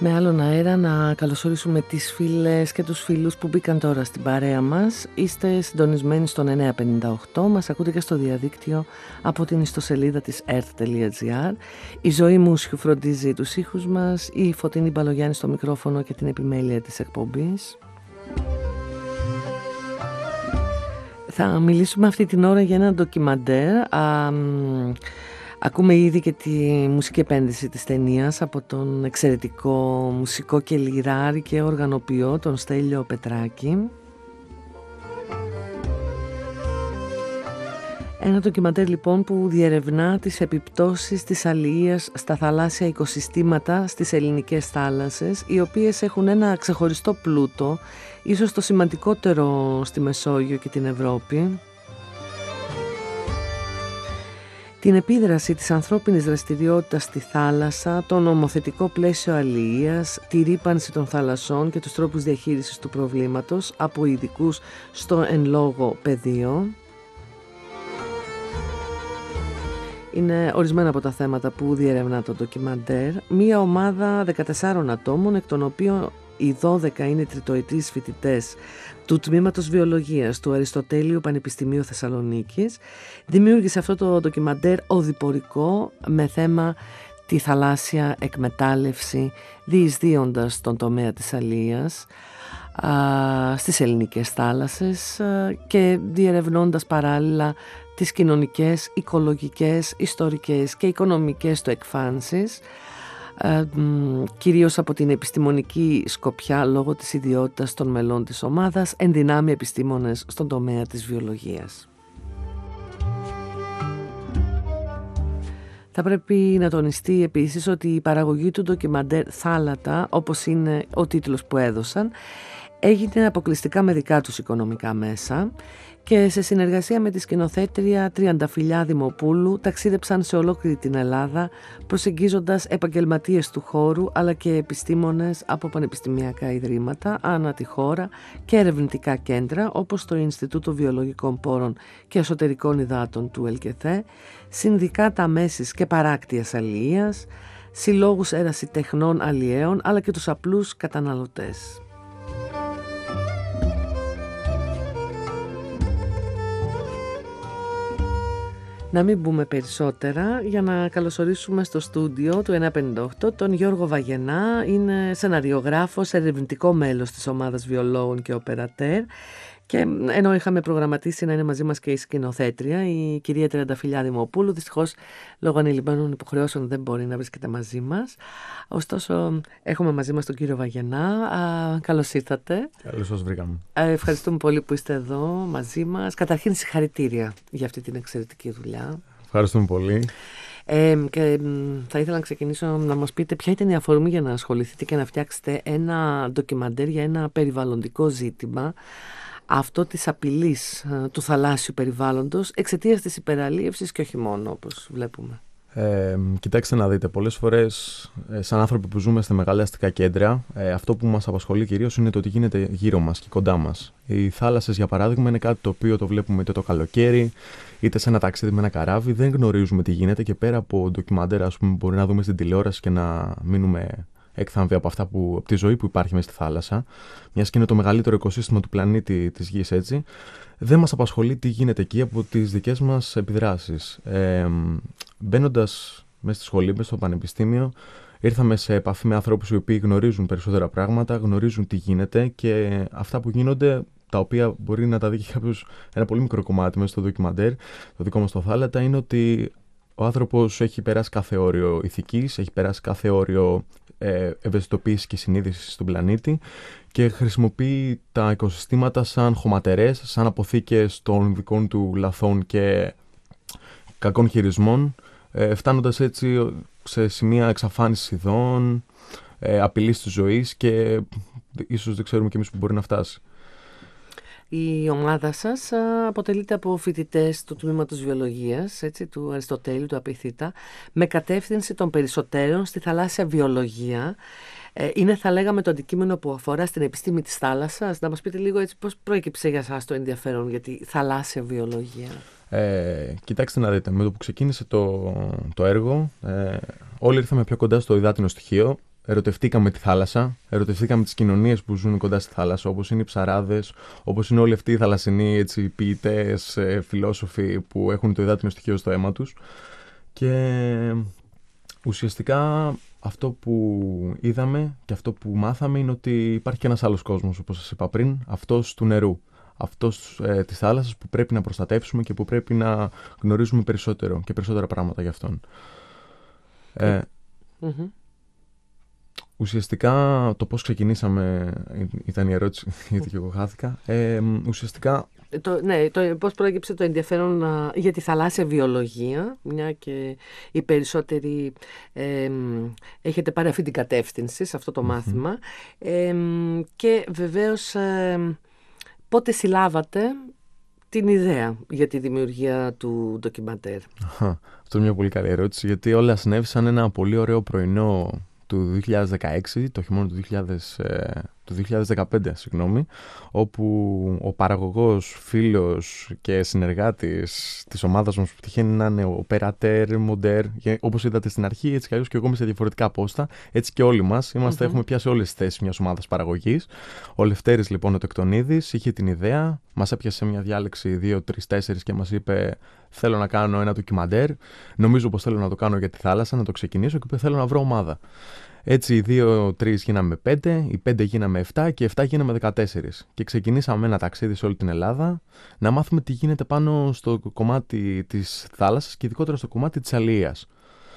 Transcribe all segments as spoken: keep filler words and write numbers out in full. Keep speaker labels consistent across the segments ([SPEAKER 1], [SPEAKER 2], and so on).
[SPEAKER 1] Με άλλον αέρα να καλωσορίσουμε τις φίλες και τους φίλους που μπήκαν τώρα στην παρέα μας. Είστε συντονισμένοι στον εννιά πενήντα οκτώ, μας ακούτε και στο διαδίκτυο από την ιστοσελίδα της earth τελεία gr. Η Ζωή Μούσιου φροντίζει τους ήχους μας, η Φωτεινή Μπαλογιάννη στο μικρόφωνο και την επιμέλεια της εκπομπής. Θα μιλήσουμε αυτή την ώρα για ένα ντοκιμαντέρ. Α, Ακούμε ήδη και τη μουσική επένδυση της ταινίας από τον εξαιρετικό μουσικό και λιράρι και οργανοποιό, τον Στέλιο Πετράκη. Ένα ντοκιμαντέρ λοιπόν που διερευνά τις επιπτώσεις της αλληλείας στα θαλάσσια οικοσυστήματα στις ελληνικές θάλασσες, οι οποίες έχουν ένα ξεχωριστό πλούτο, ίσως το σημαντικότερο στη Μεσόγειο και την Ευρώπη. Την επίδραση της ανθρώπινης δραστηριότητας στη θάλασσα, το νομοθετικό πλαίσιο αλληλείας, τη ρύπανση των θαλασσών και τους τρόπους διαχείρισης του προβλήματος από ειδικούς στο εν λόγω πεδίο. Είναι ορισμένα από τα θέματα που διερευνά το ντοκιμαντέρ. Μία ομάδα δεκατεσσάρων ατόμων, εκ των οποίων οι δώδεκα είναι τριτοετής φοιτητές του Τμήματος Βιολογίας του Αριστοτέλειου Πανεπιστημίου Θεσσαλονίκης, δημιούργησε αυτό το ντοκιμαντέρ οδηπορικό με θέμα τη θαλάσσια εκμετάλλευση, διεισδύοντας τον τομέα της αλίας α, στις ελληνικές θάλασσες α, και διερευνώντας παράλληλα τις κοινωνικές, οικολογικές, ιστορικές και οικονομικές του εκφάνσεις, Ε, κυρίως από την επιστημονική σκοπιά λόγω της ιδιότητας των μελών της ομάδας, ενδυνάμει επιστήμονες στον τομέα της βιολογίας. Θα πρέπει να τονιστεί επίσης ότι η παραγωγή του ντοκιμαντέρ «Θάλατα», όπως είναι ο τίτλος που έδωσαν, έγινε αποκλειστικά με δικά τους οικονομικά μέσα και σε συνεργασία με τη σκηνοθέτρια Τριανταφυλλιά Δημοπούλου ταξίδεψαν σε ολόκληρη την Ελλάδα, προσεγγίζοντας επαγγελματίες του χώρου αλλά και επιστήμονες από πανεπιστημιακά ιδρύματα ανά τη χώρα και ερευνητικά κέντρα όπως το Ινστιτούτο Βιολογικών Πόρων και Εσωτερικών Υδάτων του ΕΛΚΕΘΕ, συνδικάτα μέσης και παράκτειας αλληλείας, συλλόγους ερασιτεχνών αλλιέων αλλά και τους απλούς καταναλωτές. Να μην μπούμε περισσότερα, για να καλωσορίσουμε στο στούντιο του εννιά πενήντα οκτώ τον Γιώργο Βαγενά. Είναι σεναριογράφος, ερευνητικό μέλος της ομάδας βιολόγων και οπερατέρ, και ενώ είχαμε προγραμματίσει να είναι μαζί μας και η σκηνοθέτρια, η κυρία Τριανταφυλλιά Δημοπούλου, δυστυχώς λόγω ανηλυμένων υποχρεώσεων δεν μπορεί να βρίσκεται μαζί μας. Ωστόσο έχουμε μαζί μας τον κύριο Βαγενά. Α, καλώς ήρθατε.
[SPEAKER 2] Καλώς σας βρήκαμε.
[SPEAKER 1] Α, ευχαριστούμε πολύ που είστε εδώ μαζί μας. Καταρχήν συγχαρητήρια για αυτή την εξαιρετική δουλειά.
[SPEAKER 2] Ευχαριστούμε πολύ.
[SPEAKER 1] Ε, και θα ήθελα να ξεκινήσω να μας πείτε ποια ήταν η αφορμή για να ασχοληθείτε και να φτιάξετε ένα ντοκιμαντέρ για ένα περιβαλλοντικό ζήτημα, αυτό της απειλής του θαλάσσιου περιβάλλοντος εξαιτίας της υπεραλίευσης και όχι μόνο, όπως βλέπουμε.
[SPEAKER 2] Ε, κοιτάξτε να δείτε, πολλές φορές ε, σαν άνθρωποι που ζούμε σε μεγάλα αστικά κέντρα, ε, αυτό που μας απασχολεί κυρίως είναι το τι γίνεται γύρω μας και κοντά μας. Οι θάλασσες, για παράδειγμα, είναι κάτι το οποίο το βλέπουμε είτε το καλοκαίρι, είτε σε ένα ταξίδι με ένα καράβι. Δεν γνωρίζουμε τι γίνεται και πέρα από ντοκιμαντέρ, ας πούμε, μπορεί να δούμε στην τηλεόραση και να μείνουμε έκθαμβοι από αυτά που, από τη ζωή που υπάρχει μέσα στη θάλασσα, μιας και είναι το μεγαλύτερο οικοσύστημα του πλανήτη της Γης, έτσι. Δεν μας απασχολεί τι γίνεται εκεί από τις δικές μας επιδράσεις. Ε, μπαίνοντας μέσα στη σχολή, μέσα στο πανεπιστήμιο, ήρθαμε σε επαφή με ανθρώπους οι οποίοι γνωρίζουν περισσότερα πράγματα, γνωρίζουν τι γίνεται και αυτά που γίνονται, τα οποία μπορεί να τα δει και κάποιος ένα πολύ μικρό κομμάτι μέσα στο ντοκιμαντέρ, το δικό μας το Θάλατα, είναι ότι ο άνθρωπος έχει περάσει κάθε όριο ηθικής, έχει περάσει κάθε όριο ε, ευαισθητοποίησης και συνείδησης στον πλανήτη και χρησιμοποιεί τα οικοσυστήματα σαν χωματερές, σαν αποθήκες των δικών του λαθών και κακών χειρισμών, ε, φτάνοντας έτσι σε σημεία εξαφάνισης ειδών, ε, απειλής της ζωής και ίσως δεν ξέρουμε κι εμείς που μπορεί να φτάσει.
[SPEAKER 1] Η ομάδα σας αποτελείται από φοιτητές του Τμήματος Βιολογίας, έτσι, του Αριστοτέλειου, του Απειθήτα, με κατεύθυνση των περισσότερων στη θαλάσσια βιολογία. Ε, είναι, θα λέγαμε, το αντικείμενο που αφορά στην επιστήμη της θάλασσας. Να μας πείτε λίγο έτσι πώς προέκυψε για σας το ενδιαφέρον για τη θαλάσσια βιολογία.
[SPEAKER 2] Ε, κοιτάξτε να δείτε, με το που ξεκίνησε το, το έργο, ε, όλοι ήρθαμε πιο κοντά στο υδάτινο στοιχείο ερωτευτήκαμε τη θάλασσα, ερωτευτήκαμε τις κοινωνίες που ζουν κοντά στη θάλασσα, όπως είναι οι ψαράδες, όπως είναι όλοι αυτοί οι θαλασσινοί έτσι, ποιητές, ε, φιλόσοφοι που έχουν το υδάτινο στοιχείο στο αίμα τους. Και ουσιαστικά αυτό που είδαμε και αυτό που μάθαμε είναι ότι υπάρχει και ένας άλλος κόσμος, όπως σας είπα πριν, αυτός του νερού. Αυτός ε, της θάλασσας που πρέπει να προστατεύσουμε και που πρέπει να γνωρίζουμε περισσότερο και περισσότερα πράγματα για αυτόν. Ε, mm-hmm. Ουσιαστικά το πώς ξεκινήσαμε ήταν η ερώτηση, γιατί και εγώ χάθηκα. Ε, ουσιαστικά...
[SPEAKER 1] Το, ναι, το, πώς προέκυψε το ενδιαφέρον α, για τη θαλάσσια βιολογία, μια και οι περισσότεροι ε, έχετε πάρει αυτή την κατεύθυνση σε αυτό το mm-hmm. μάθημα. Ε, και βεβαίως ε, πότε συλλάβατε την ιδέα για τη δημιουργία του ντοκιμαντέρ?
[SPEAKER 2] Αυτό είναι μια πολύ καλή ερώτηση, γιατί όλα συνέβησαν ένα πολύ ωραίο πρωινό του δύο χιλιάδες δεκαέξι, το χειμώνα του, δύο χιλιάδες, του δύο χιλιάδες δεκαπέντε, συγγνώμη, όπου ο παραγωγός, φίλος και συνεργάτης της ομάδας μας που τυχαίνει να είναι ο Περατέρ, Μοντέρ, όπως είδατε στην αρχή, έτσι κι αλλιώς και εγώ είμαι σε διαφορετικά πόστα, έτσι και όλοι μας είμαστε, mm-hmm. έχουμε πιάσει όλες τις θέσεις μιας ομάδας παραγωγής. Ο Λευτέρης λοιπόν ο Τεκτονίδης είχε την ιδέα, μας έπιασε μια διάλεξη δύο, τρεις, τέσσερις και μας είπε: θέλω να κάνω ένα ντοκιμαντέρ. Νομίζω πως θέλω να το κάνω για τη θάλασσα, να το ξεκινήσω, και είπε: θέλω να βρω ομάδα. Έτσι, οι δύο τρεις γίναμε πέντε, οι πέντε γίναμε εφτά και εφτά γίναμε δεκατέσσερις. Και ξεκινήσαμε ένα ταξίδι σε όλη την Ελλάδα να μάθουμε τι γίνεται πάνω στο κομμάτι της θάλασσας και ειδικότερα στο κομμάτι της αλληλείας.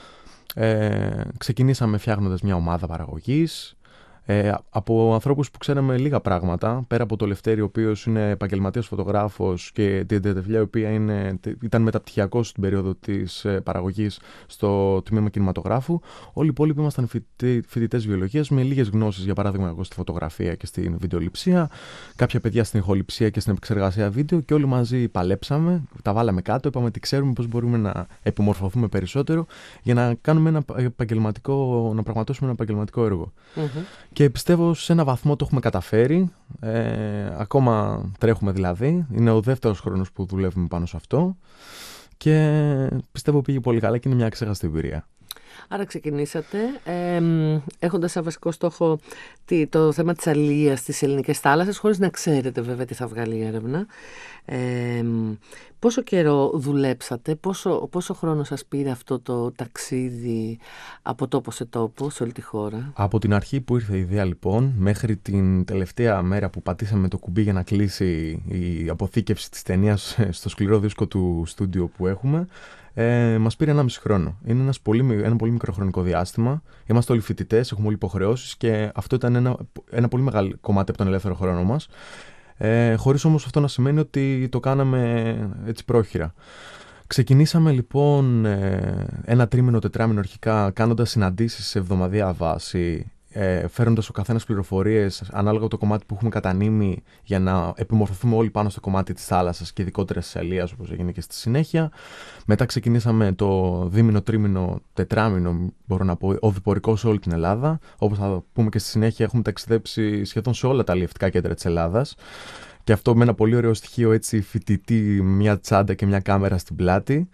[SPEAKER 2] Ε, ξεκινήσαμε φτιάχνοντας μια ομάδα παραγωγής. Ε, από ανθρώπους που ξέραμε λίγα πράγματα, πέρα από το Λευτέρη, ο οποίος είναι επαγγελματίας φωτογράφος, και την Τετεφλιά, η οποία είναι, ήταν μεταπτυχιακός στην περίοδο της ε, παραγωγής στο τμήμα κινηματογράφου. Όλοι οι υπόλοιποι ήμασταν φοιτητές βιολογίας με λίγες γνώσεις, για παράδειγμα, εγώ στη φωτογραφία και στην βιντεοληψία, κάποια παιδιά στην ηχοληψία και στην επεξεργασία βίντεο, και όλοι μαζί παλέψαμε, τα βάλαμε κάτω, είπαμε τι ξέρουμε, πώς μπορούμε να επιμορφωθούμε περισσότερο για να κάνουμε ένα επαγγελματικό, να πραγματώσουμε ένα επαγγελματικό έργο. Mm-hmm. Και πιστεύω σε ένα βαθμό το έχουμε καταφέρει, ε, ακόμα τρέχουμε δηλαδή, είναι ο δεύτερος χρόνος που δουλεύουμε πάνω σε αυτό και πιστεύω πήγε πολύ καλά και είναι μια αξέχαστη εμπειρία.
[SPEAKER 1] Άρα ξεκινήσατε ε, έχοντας σαν βασικό στόχο τι, το θέμα της αλληλείας στις ελληνικές θάλασσες, χωρίς να ξέρετε βέβαια τι θα βγάλει η έρευνα. Ε, πόσο καιρό δουλέψατε, πόσο, πόσο χρόνο σας πήρε αυτό το ταξίδι από τόπο σε τόπο, σε όλη τη χώρα?
[SPEAKER 2] Από την αρχή που ήρθε η ιδέα λοιπόν, μέχρι την τελευταία μέρα που πατήσαμε το κουμπί για να κλείσει η αποθήκευση της ταινίας στο σκληρό δίσκο του στούντιο που έχουμε, Ε, μας πήρε ένα μισή χρόνο. Είναι ένας πολύ, ένα πολύ μικρό χρονικό διάστημα. Είμαστε όλοι φοιτητές, έχουμε όλοι υποχρεώσεις και αυτό ήταν ένα, ένα πολύ μεγάλο κομμάτι από τον ελεύθερο χρόνο μας. Ε, χωρίς όμως αυτό να σημαίνει ότι το κάναμε έτσι πρόχειρα. Ξεκινήσαμε λοιπόν ε, ένα τρίμηνο, τετράμηνο αρχικά, κάνοντας συναντήσεις σε εβδομαδιαία βάση, ε, φέροντας ο καθένας πληροφορίες ανάλογα το κομμάτι που έχουμε κατανείμει για να επιμορφωθούμε όλοι πάνω στο κομμάτι της θάλασσας και ειδικότερα της αλίας, όπως έγινε και στη συνέχεια. Μετά ξεκινήσαμε το δίμηνο, τρίμηνο, τετράμηνο, μπορώ να πω, οδηπορικό σε όλη την Ελλάδα. Όπως θα πούμε και στη συνέχεια, έχουμε ταξιδέψει σχεδόν σε όλα τα αλλιευτικά κέντρα της Ελλάδας. Και αυτό με ένα πολύ ωραίο στοιχείο, έτσι, φοιτητή, μια τσάντα και μια κάμερα στην πλάτη.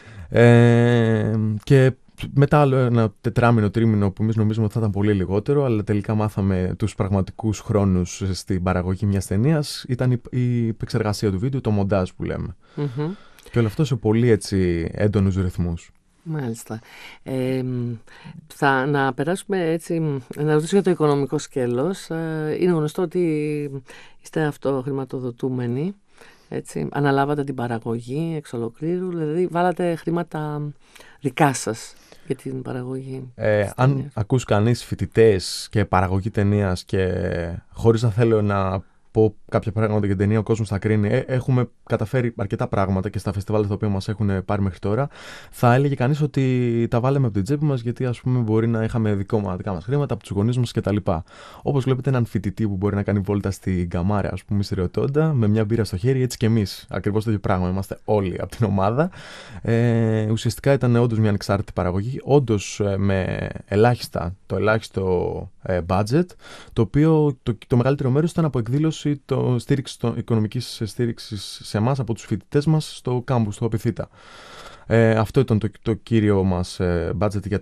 [SPEAKER 2] Ε, και μετά άλλο ένα τετράμινο, τρίμηνο που εμείς νομίζουμε ότι θα ήταν πολύ λιγότερο, αλλά τελικά μάθαμε τους πραγματικούς χρόνους στην παραγωγή μιας ταινίας, ήταν η, η επεξεργασία του βίντεο, το μοντάζ που λέμε. Mm-hmm. Και όλο αυτό σε πολύ έτσι έντονους ρυθμούς.
[SPEAKER 1] Μάλιστα. Ε, θα να περάσουμε έτσι, να ρωτήσω για το οικονομικό σκέλος. Ε, είναι γνωστό ότι είστε αυτοχρηματοδοτούμενοι. Έτσι, αναλάβατε την παραγωγή εξ ολοκλήρου, δηλαδή βάλατε χρήματα δικά σας για την παραγωγή.
[SPEAKER 2] Ε, αν ακούς κανείς φοιτητές και παραγωγή ταινίας και χωρίς να θέλω να πω κάποια πράγματα για την ταινία, ο κόσμος θα κρίνει. Ε, έχουμε καταφέρει αρκετά πράγματα και στα φεστιβάλ τα οποία μας έχουν πάρει μέχρι τώρα. Θα έλεγε κανείς ότι τα βάλαμε από την τσέπη μας, γιατί ας πούμε μπορεί να είχαμε δικό, δικά μας χρήματα από τους γονείς μας κτλ. Όπως βλέπετε, έναν φοιτητή που μπορεί να κάνει βόλτα στην Καμάρια, ας πούμε, στη Ρεωτόντα, με μια μπύρα στο χέρι, έτσι και εμείς. Ακριβώς το ίδιο πράγμα. Είμαστε όλοι από την ομάδα. Ε, ουσιαστικά ήταν όντως μια ανεξάρτητη παραγωγή, όντως ε, με ελάχιστα, το ελάχιστο ε, budget, το οποίο το, το μεγαλύτερο μέρος ήταν από εκδήλωση το στήριξη, το, οικονομικής στήριξης σε εμάς από τους φοιτητές μας στο κάμπους, στο Απιθύτα. Ε, αυτό ήταν το, το κύριο μας ε, budget για τα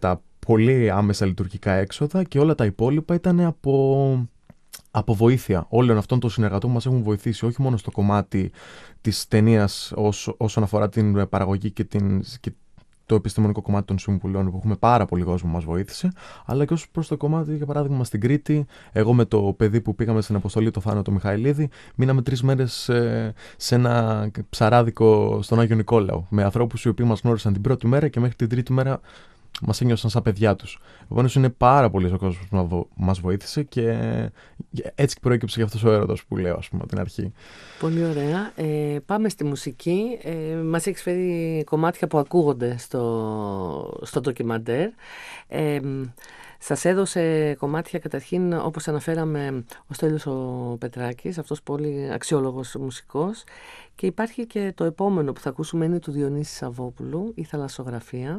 [SPEAKER 2] πολύ άμεσα λειτουργικά έξοδα και όλα τα υπόλοιπα ήταν από, από βοήθεια. Όλων αυτών των συνεργατών μας έχουν βοηθήσει όχι μόνο στο κομμάτι της ταινίας όσο, όσον αφορά την παραγωγή και, την, και το επιστημονικό κομμάτι των συμβουλών, που έχουμε πάρα πολύ κόσμο που μας βοήθησε, αλλά και ως προς το κομμάτι, για παράδειγμα, στην Κρήτη. Εγώ με το παιδί που πήγαμε στην αποστολή, το Θάνο το Μιχαηλίδη, μείναμε τρεις μέρες ε, σε ένα ψαράδικο στον Άγιο Νικόλαο, με ανθρώπους οι οποίοι μας γνώρισαν την πρώτη μέρα και μέχρι την τρίτη μέρα μας ένιωσαν σαν παιδιά τους. Επομένως, είναι πάρα πολύ ο κόσμος που μας βοήθησε και έτσι προέκυψε και αυτός ο έρωτας που λέω, ας πούμε, από την αρχή.
[SPEAKER 1] Πολύ ωραία. Ε, πάμε στη μουσική. Ε, μας έχεις φέρει κομμάτια που ακούγονται στο, στο ντοκιμαντέρ. Ε, σας έδωσε κομμάτια καταρχήν, όπως αναφέραμε, ο Στέλιος ο Πετράκης, αυτός πολύ αξιόλογος μουσικός. Και υπάρχει και το επόμενο που θα ακούσουμε, είναι του Διονύση Σαββόπουλου, η Θαλασσογραφία.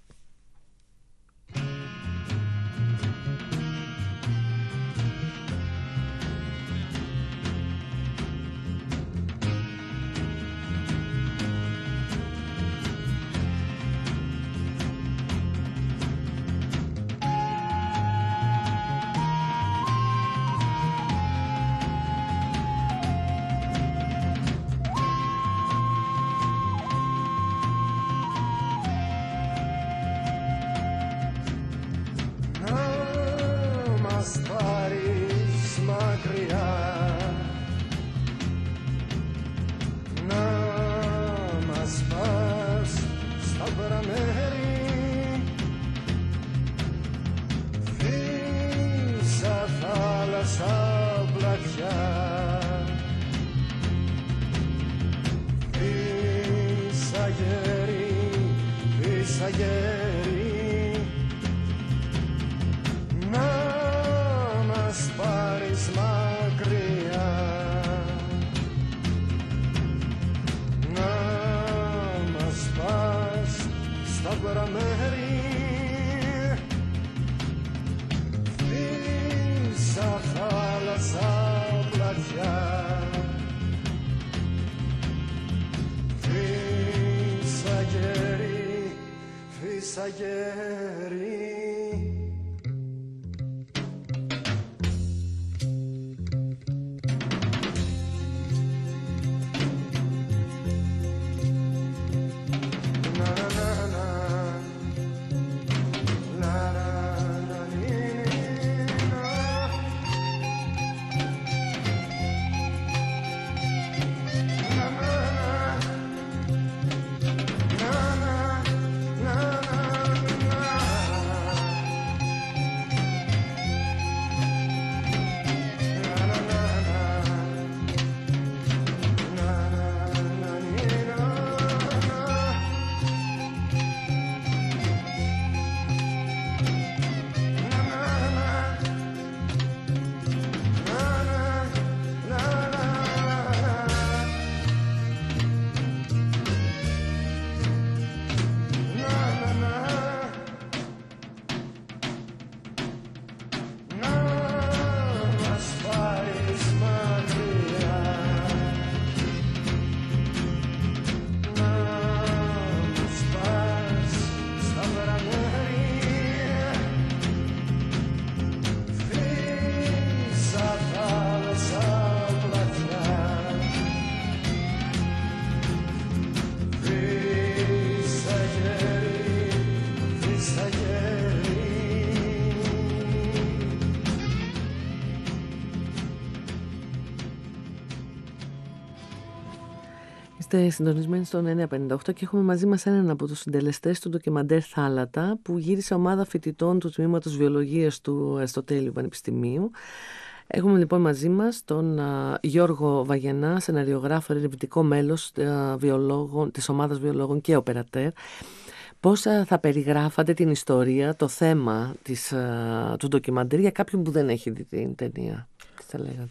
[SPEAKER 1] Είστε συντονισμένοι στον εννιά πενήντα οκτώ και έχουμε μαζί μας έναν από τους συντελεστές του ντοκιμαντέρ Θάλατα, που γύρισε ομάδα φοιτητών του τμήματος Βιολογίας του Αριστοτέλειου Πανεπιστημίου. Έχουμε λοιπόν μαζί μας τον α, Γιώργο Βαγενά, σεναριογράφο, ερευνητικό μέλος α, βιολόγων, της ομάδας βιολόγων και οπερατέρ. Πώς α, θα περιγράφατε την ιστορία, το θέμα της, α, του ντοκιμαντέρ για κάποιον που δεν έχει δει την ταινία? Τι θα λέγατε?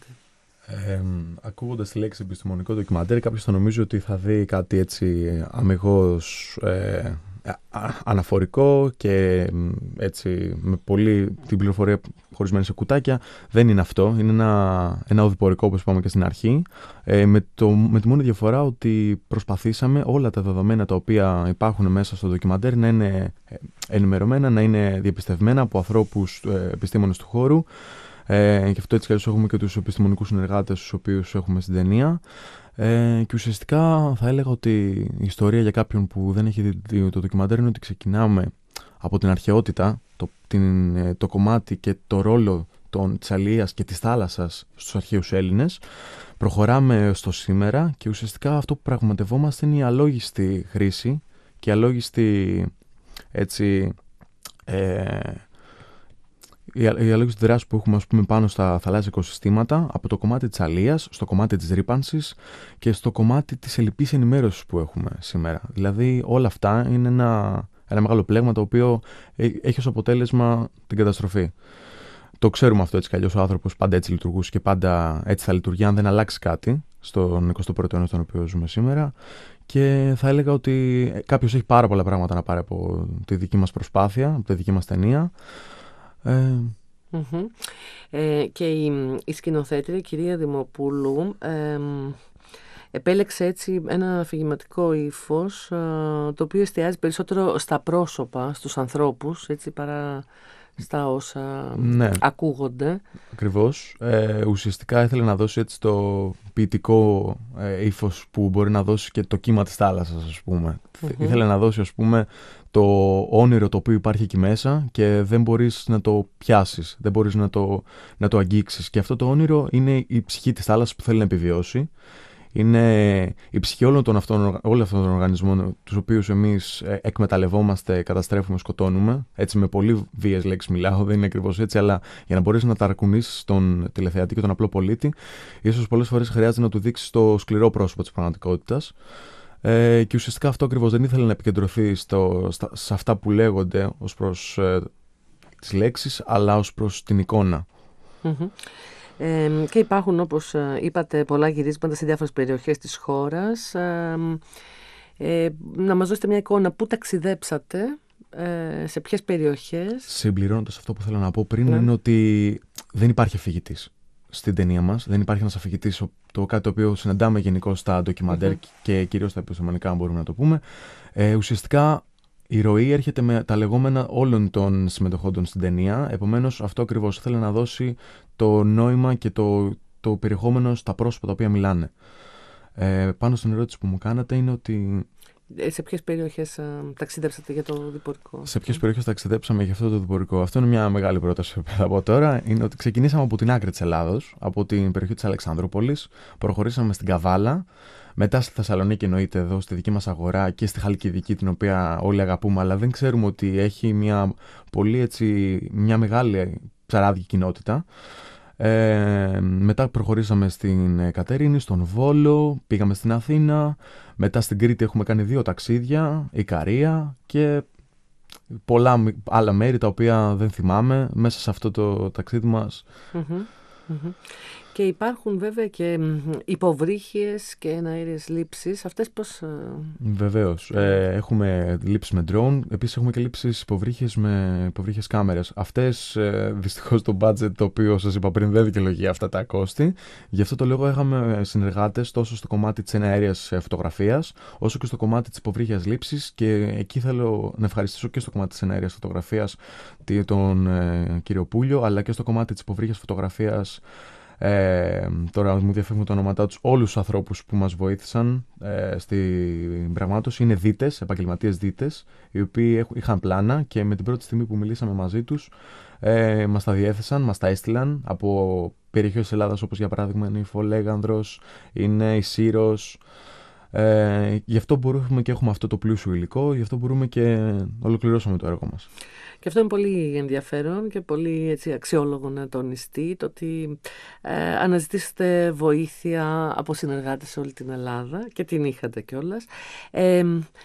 [SPEAKER 2] Ε, ακούγοντας τη λέξη επιστημονικό ντοκιμαντέρ, κάποιος θα νομίζει ότι θα δει κάτι έτσι αμιγώς ε, αναφορικό και έτσι με πολύ την πληροφορία χωρισμένη σε κουτάκια. Δεν είναι αυτό. Είναι ένα, ένα οδηπορικό, όπως είπαμε και στην αρχή, ε, με, το, με τη μόνη διαφορά ότι προσπαθήσαμε όλα τα δεδομένα τα οποία υπάρχουν μέσα στο ντοκιμαντέρ να είναι ενημερωμένα, να είναι διαπιστευμένα από ανθρώπους ε, επιστήμονες του χώρου. Ε, και αυτό έτσι κι αλλιώς έχουμε και τους επιστημονικούς συνεργάτες τους οποίους έχουμε στην ταινία. Ε, και ουσιαστικά θα έλεγα ότι η ιστορία για κάποιον που δεν έχει δει το ντοκιμαντέρ είναι ότι ξεκινάμε από την αρχαιότητα, το, την, το κομμάτι και το ρόλο των, της αλίας και της θάλασσας στους αρχαίους Έλληνες. Προχωράμε στο σήμερα και ουσιαστικά αυτό που πραγματευόμαστε είναι η αλόγιστη χρήση και η αλόγιστη έτσι... Ε, η αλόγιστη δράση που έχουμε, ας πούμε, πάνω στα θαλάσσια οικοσυστήματα, από το κομμάτι της αλίας, στο κομμάτι της ρύπανσης και στο κομμάτι της ελλειπής ενημέρωσης που έχουμε σήμερα. Δηλαδή όλα αυτά είναι ένα, ένα μεγάλο πλέγμα το οποίο έχει ως αποτέλεσμα την καταστροφή. Το ξέρουμε αυτό έτσι κι αλλιώς, ο άνθρωπος πάντα έτσι λειτουργούσε και πάντα έτσι θα λειτουργεί αν δεν αλλάξει κάτι στον εικοστό πρώτο αιώνα στον οποίο ζούμε σήμερα. Και θα έλεγα ότι κάποιος έχει πάρα πολλά πράγματα να πάρει από τη δική μας προσπάθεια, από τη δική μας ταινία. Ε...
[SPEAKER 1] Mm-hmm. Ε, και η, η σκηνοθέτρια, η κυρία Δημοπούλου, ε, επέλεξε έτσι ένα αφηγηματικό ύφος, ε, το οποίο εστιάζει περισσότερο στα πρόσωπα, στους ανθρώπους, έτσι, παρά στα όσα ναι. ακούγονται.
[SPEAKER 2] Ακριβώς. Ε, ουσιαστικά ήθελε να δώσει έτσι το ποιητικό ε, ύφος που μπορεί να δώσει και το κύμα της θάλασσας, ας πούμε. Mm-hmm. Ήθελε να δώσει, ας πούμε, το όνειρο το οποίο υπάρχει εκεί μέσα και δεν μπορείς να το πιάσεις, δεν μπορείς να το, να το αγγίξεις. Και αυτό το όνειρο είναι η ψυχή της θάλασσας που θέλει να επιβιώσει. Είναι η ψυχή όλων των αυτών, όλων αυτών των οργανισμών, τους οποίους εμείς εκμεταλλευόμαστε, καταστρέφουμε, σκοτώνουμε. Έτσι, με πολύ βίαιες λέξεις μιλάω, δεν είναι ακριβώς έτσι, αλλά για να μπορείς να ταρακουνήσεις τον τηλεθεατή και τον απλό πολίτη, ίσως πολλές φορές χρειάζεται να του δείξεις το σκληρό πρόσωπο της πραγματικότητας. Ε, και ουσιαστικά αυτό ακριβώς, δεν ήθελε να επικεντρωθεί στο, στα, σε αυτά που λέγονται ως προς ε, τις λέξεις, αλλά ως προς την εικόνα.
[SPEAKER 1] Mm-hmm. Ε, και υπάρχουν, όπως είπατε, πολλά γυρίσματα σε διάφορες περιοχές της χώρας. Ε, ε, να μας δώσετε μια εικόνα, πού ταξιδέψατε, ε, σε ποιες περιοχές.
[SPEAKER 2] Συμπληρώνοντας αυτό που θέλω να πω πριν, ναι. είναι ότι δεν υπάρχει αφηγητής στην ταινία μας. Δεν υπάρχει ένας αφηγητής, το κάτι το οποίο συναντάμε γενικώς στα ντοκιμαντέρ mm-hmm. και κυρίως στα επιστημονικά, αν μπορούμε να το πούμε. Ε, ουσιαστικά η ροή έρχεται με τα λεγόμενα όλων των συμμετοχόντων στην ταινία. Επομένως, αυτό ακριβώς ήθελε να δώσει το νόημα και το, το περιεχόμενο στα πρόσωπα τα οποία μιλάνε. Ε, πάνω στην ερώτηση που μου κάνατε είναι ότι...
[SPEAKER 1] Σε ποιες περιοχές α, ταξιδέψατε για το διπορικό.
[SPEAKER 2] Σε ποιες περιοχές ταξιδέψαμε για αυτό το διπορικό. Αυτό είναι μια μεγάλη πρόταση που θα πω τώρα. Είναι ότι ξεκινήσαμε από την άκρη της Ελλάδος, από την περιοχή της Αλεξανδρούπολης. Προχωρήσαμε στην Καβάλα. Μετά στη Θεσσαλονίκη, εννοείται, εδώ στη δική μας αγορά, και στη Χαλκιδική, την οποία όλοι αγαπούμε, αλλά δεν ξέρουμε ότι έχει μια πολύ έτσι, μια μεγάλη ψαράδικη κοινότητα. Ε, μετά προχωρήσαμε στην Κατερίνη, στον Βόλο, πήγαμε στην Αθήνα, μετά στην Κρήτη έχουμε κάνει δύο ταξίδια, Ικαρία και πολλά άλλα μέρη τα οποία δεν θυμάμαι μέσα σε αυτό το ταξίδι μας.
[SPEAKER 1] Mm-hmm. Mm-hmm. Και υπάρχουν βέβαια και υποβρύχιες και εναέριες λήψεις. Αυτές πώς...
[SPEAKER 2] Βεβαίως. Ε, έχουμε λήψεις με drone. Επίσης έχουμε και λήψεις υποβρύχιες με υποβρύχιες κάμερες. Αυτές ε, δυστυχώς το budget το οποίο σας είπα πριν δεν δικαιολογεί αυτά τα κόστη. Γι' αυτό το λόγο είχαμε συνεργάτες τόσο στο κομμάτι της εναέριας φωτογραφίας όσο και στο κομμάτι της υποβρύχιας λήψης. Και εκεί θέλω να ευχαριστήσω και στο κομμάτι της εναέριας φωτογραφίας τον ε, κύριο Πούλιο, αλλά και στο κομμάτι της υποβρύχιας φωτογραφίας. Ε, τώρα μου διαφεύγουν τα ονόματά τους, όλους τους ανθρώπους που μας βοήθησαν ε, στην πραγμάτωση. Είναι δίτες, επαγγελματίες δίτες, οι οποίοι είχαν πλάνα και με την πρώτη στιγμή που μιλήσαμε μαζί τους ε, μας τα διέθεσαν, μας τα έστειλαν από περιοχές της Ελλάδας, όπως για παράδειγμα είναι η Φολέγανδρος, είναι η Σύρος. Ε, γι' αυτό μπορούμε και έχουμε αυτό το πλούσιο υλικό, γι' αυτό μπορούμε και ολοκληρώσαμε το έργο μας.
[SPEAKER 1] Και αυτό είναι πολύ ενδιαφέρον και πολύ έτσι, αξιόλογο να τονιστεί, το ότι ε, αναζητήσετε βοήθεια από συνεργάτες σε όλη την Ελλάδα και την είχατε κιόλας. Ε,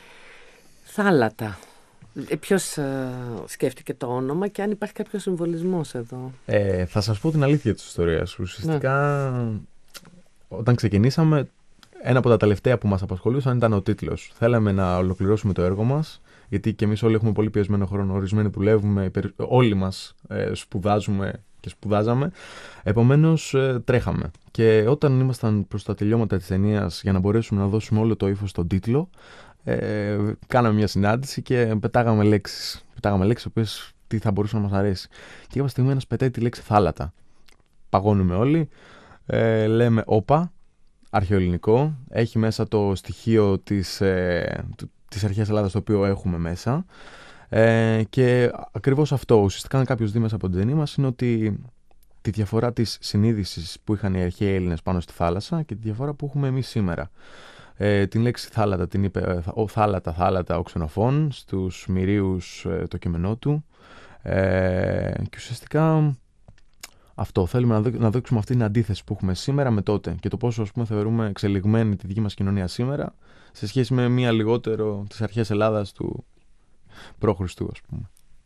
[SPEAKER 1] θάλατα. Ε, ποιος ε, σκέφτηκε το όνομα και αν υπάρχει κάποιο συμβολισμός εδώ.
[SPEAKER 2] Ε, θα σας πω την αλήθεια της ιστορίας. Ουσιαστικά, ναι. όταν ξεκινήσαμε, ένα από τα τελευταία που μας απασχολούσαν ήταν ο τίτλος. Θέλαμε να ολοκληρώσουμε το έργο μας, γιατί και εμείς όλοι έχουμε πολύ πιεσμένο χρόνο, ορισμένοι δουλεύουμε, όλοι μας ε, σπουδάζουμε και σπουδάζαμε, επομένως ε, τρέχαμε. Και όταν ήμασταν προς τα τελειώματα της ταινίας για να μπορέσουμε να δώσουμε όλο το ύφος στον τίτλο, ε, κάναμε μια συνάντηση και πετάγαμε λέξεις. Πετάγαμε λέξεις, οποίες τι θα μπορούσε να μας αρέσει. Και κάποια στιγμή ένας πετάει τη λέξη θάλατα. Παγώνουμε όλοι, ε, λέμε όπα, αρχαιοελληνικό, έχει μέσα το στοιχείο της, ε, της αρχαίας Ελλάδας το οποίο έχουμε μέσα. Ε, και ακριβώς αυτό, ουσιαστικά αν κάποιος δει μέσα από την ταινία μας, είναι ότι τη διαφορά της συνείδησης που είχαν οι αρχαίοι Έλληνες πάνω στη θάλασσα και τη διαφορά που έχουμε εμείς σήμερα. Ε, την λέξη θάλατα την είπε ο θάλατα, θάλατα, ο Ξενοφών στους Μυρίους, ε, το κείμενό του. Ε, και ουσιαστικά αυτό θέλουμε να, δω, να δείξουμε αυτή την αντίθεση που έχουμε σήμερα με τότε και το πόσο, ας πούμε, θεωρούμε εξελιγμένη τη δική μας κοινωνία σήμερα σε σχέση με μία λιγότερο της αρχαίας Ελλάδας του π.Χ., ας πούμε.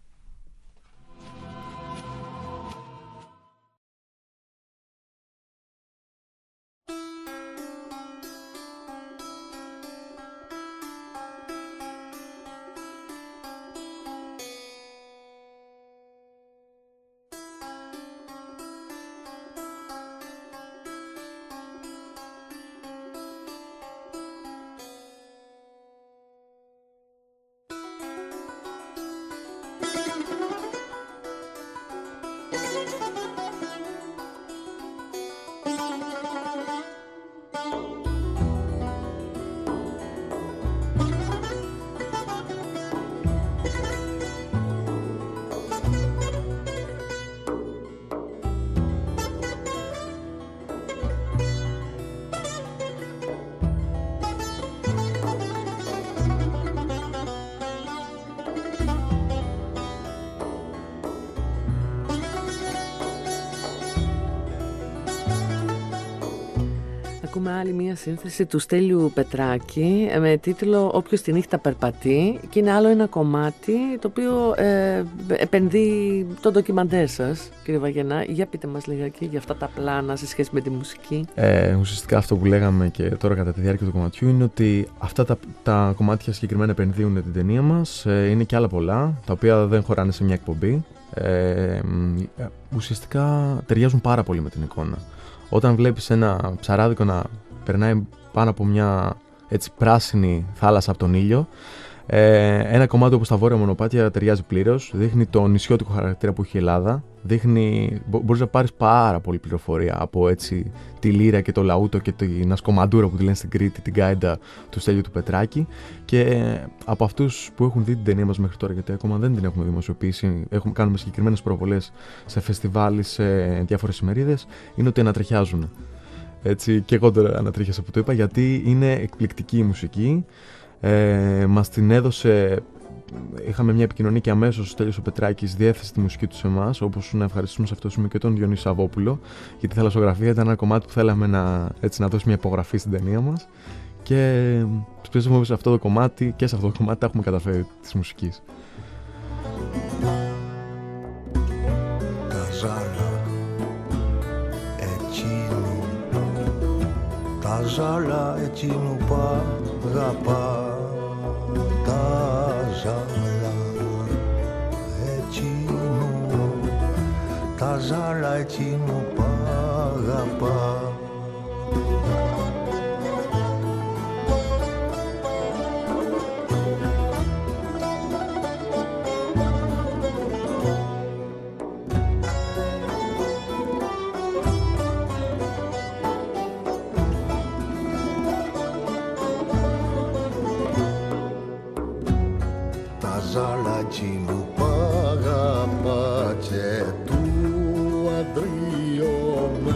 [SPEAKER 1] Ακούμε άλλη μία σύνθεση του Στέλιου Πετράκη με τίτλο «Όποιος τη νύχτα περπατεί», και είναι άλλο ένα κομμάτι το οποίο ε, επενδύει το ντοκιμαντέρ σας, κύριε Βαγενά. Για πείτε μας λιγάκι για αυτά τα πλάνα σε σχέση με τη μουσική.
[SPEAKER 2] Ε, ουσιαστικά αυτό που λέγαμε και τώρα κατά τη διάρκεια του κομματιού είναι ότι αυτά τα, τα κομμάτια συγκεκριμένα επενδύουν την ταινία μας. Ε, είναι και άλλα πολλά, τα οποία δεν χωράνε σε μια εκπομπή. Ε, ουσιαστικά ταιριάζουν πάρα πολύ με την εικόνα. Όταν βλέπεις ένα ψαράδικο να περνάει πάνω από μια έτσι πράσινη θάλασσα από τον ήλιο, ε, ένα κομμάτι όπως τα βόρεια μονοπάτια ταιριάζει πλήρως, δείχνει το νησιώτικο χαρακτήρα που έχει η Ελλάδα, δείχνει, μπο, μπορείς να πάρεις πάρα πολλή πληροφορία από έτσι τη λύρα και το λαούτο και την ασκομαντούρα που τη λένε στην Κρήτη, την γκάιντα του Στέλιου του Πετράκη, και από αυτούς που έχουν δει την ταινία μας μέχρι τώρα, γιατί ακόμα δεν την έχουμε δημοσιοποιήσει, έχουμε, κάνουμε συγκεκριμένες προβολές σε φεστιβάλ, σε διάφορες ημερίδες, είναι ότι ανατριχιάζουν. Έτσι, και εγώ τώρα ανατρίχιασα που το είπα, γιατί είναι εκπληκτική η μουσική. Ε, μας την έδωσε, είχαμε μια επικοινωνία και αμέσως ο Στέλιος ο Πετράκης διέθεσε τη μουσική του σε εμάς, όπως να ευχαριστούμε σε αυτό το σημείο και τον Διονύση Σαββόπουλο, γιατί η θαλασσογραφία ήταν ένα κομμάτι που θέλαμε να, έτσι, να δώσει μια υπογραφή στην ταινία μας, και πιστεύουμε σε αυτό το κομμάτι και σε αυτό το κομμάτι τα έχουμε καταφέρει της μουσικής.
[SPEAKER 3] Τα ζάλα εκείνου, τα ζάλα εκείνου που αγαπά, τα ζάλα εκείνου, τα ζάλα εκείνου που αγαπά. Ζάλα εκείνου που αγαπά και του αντριωμένου,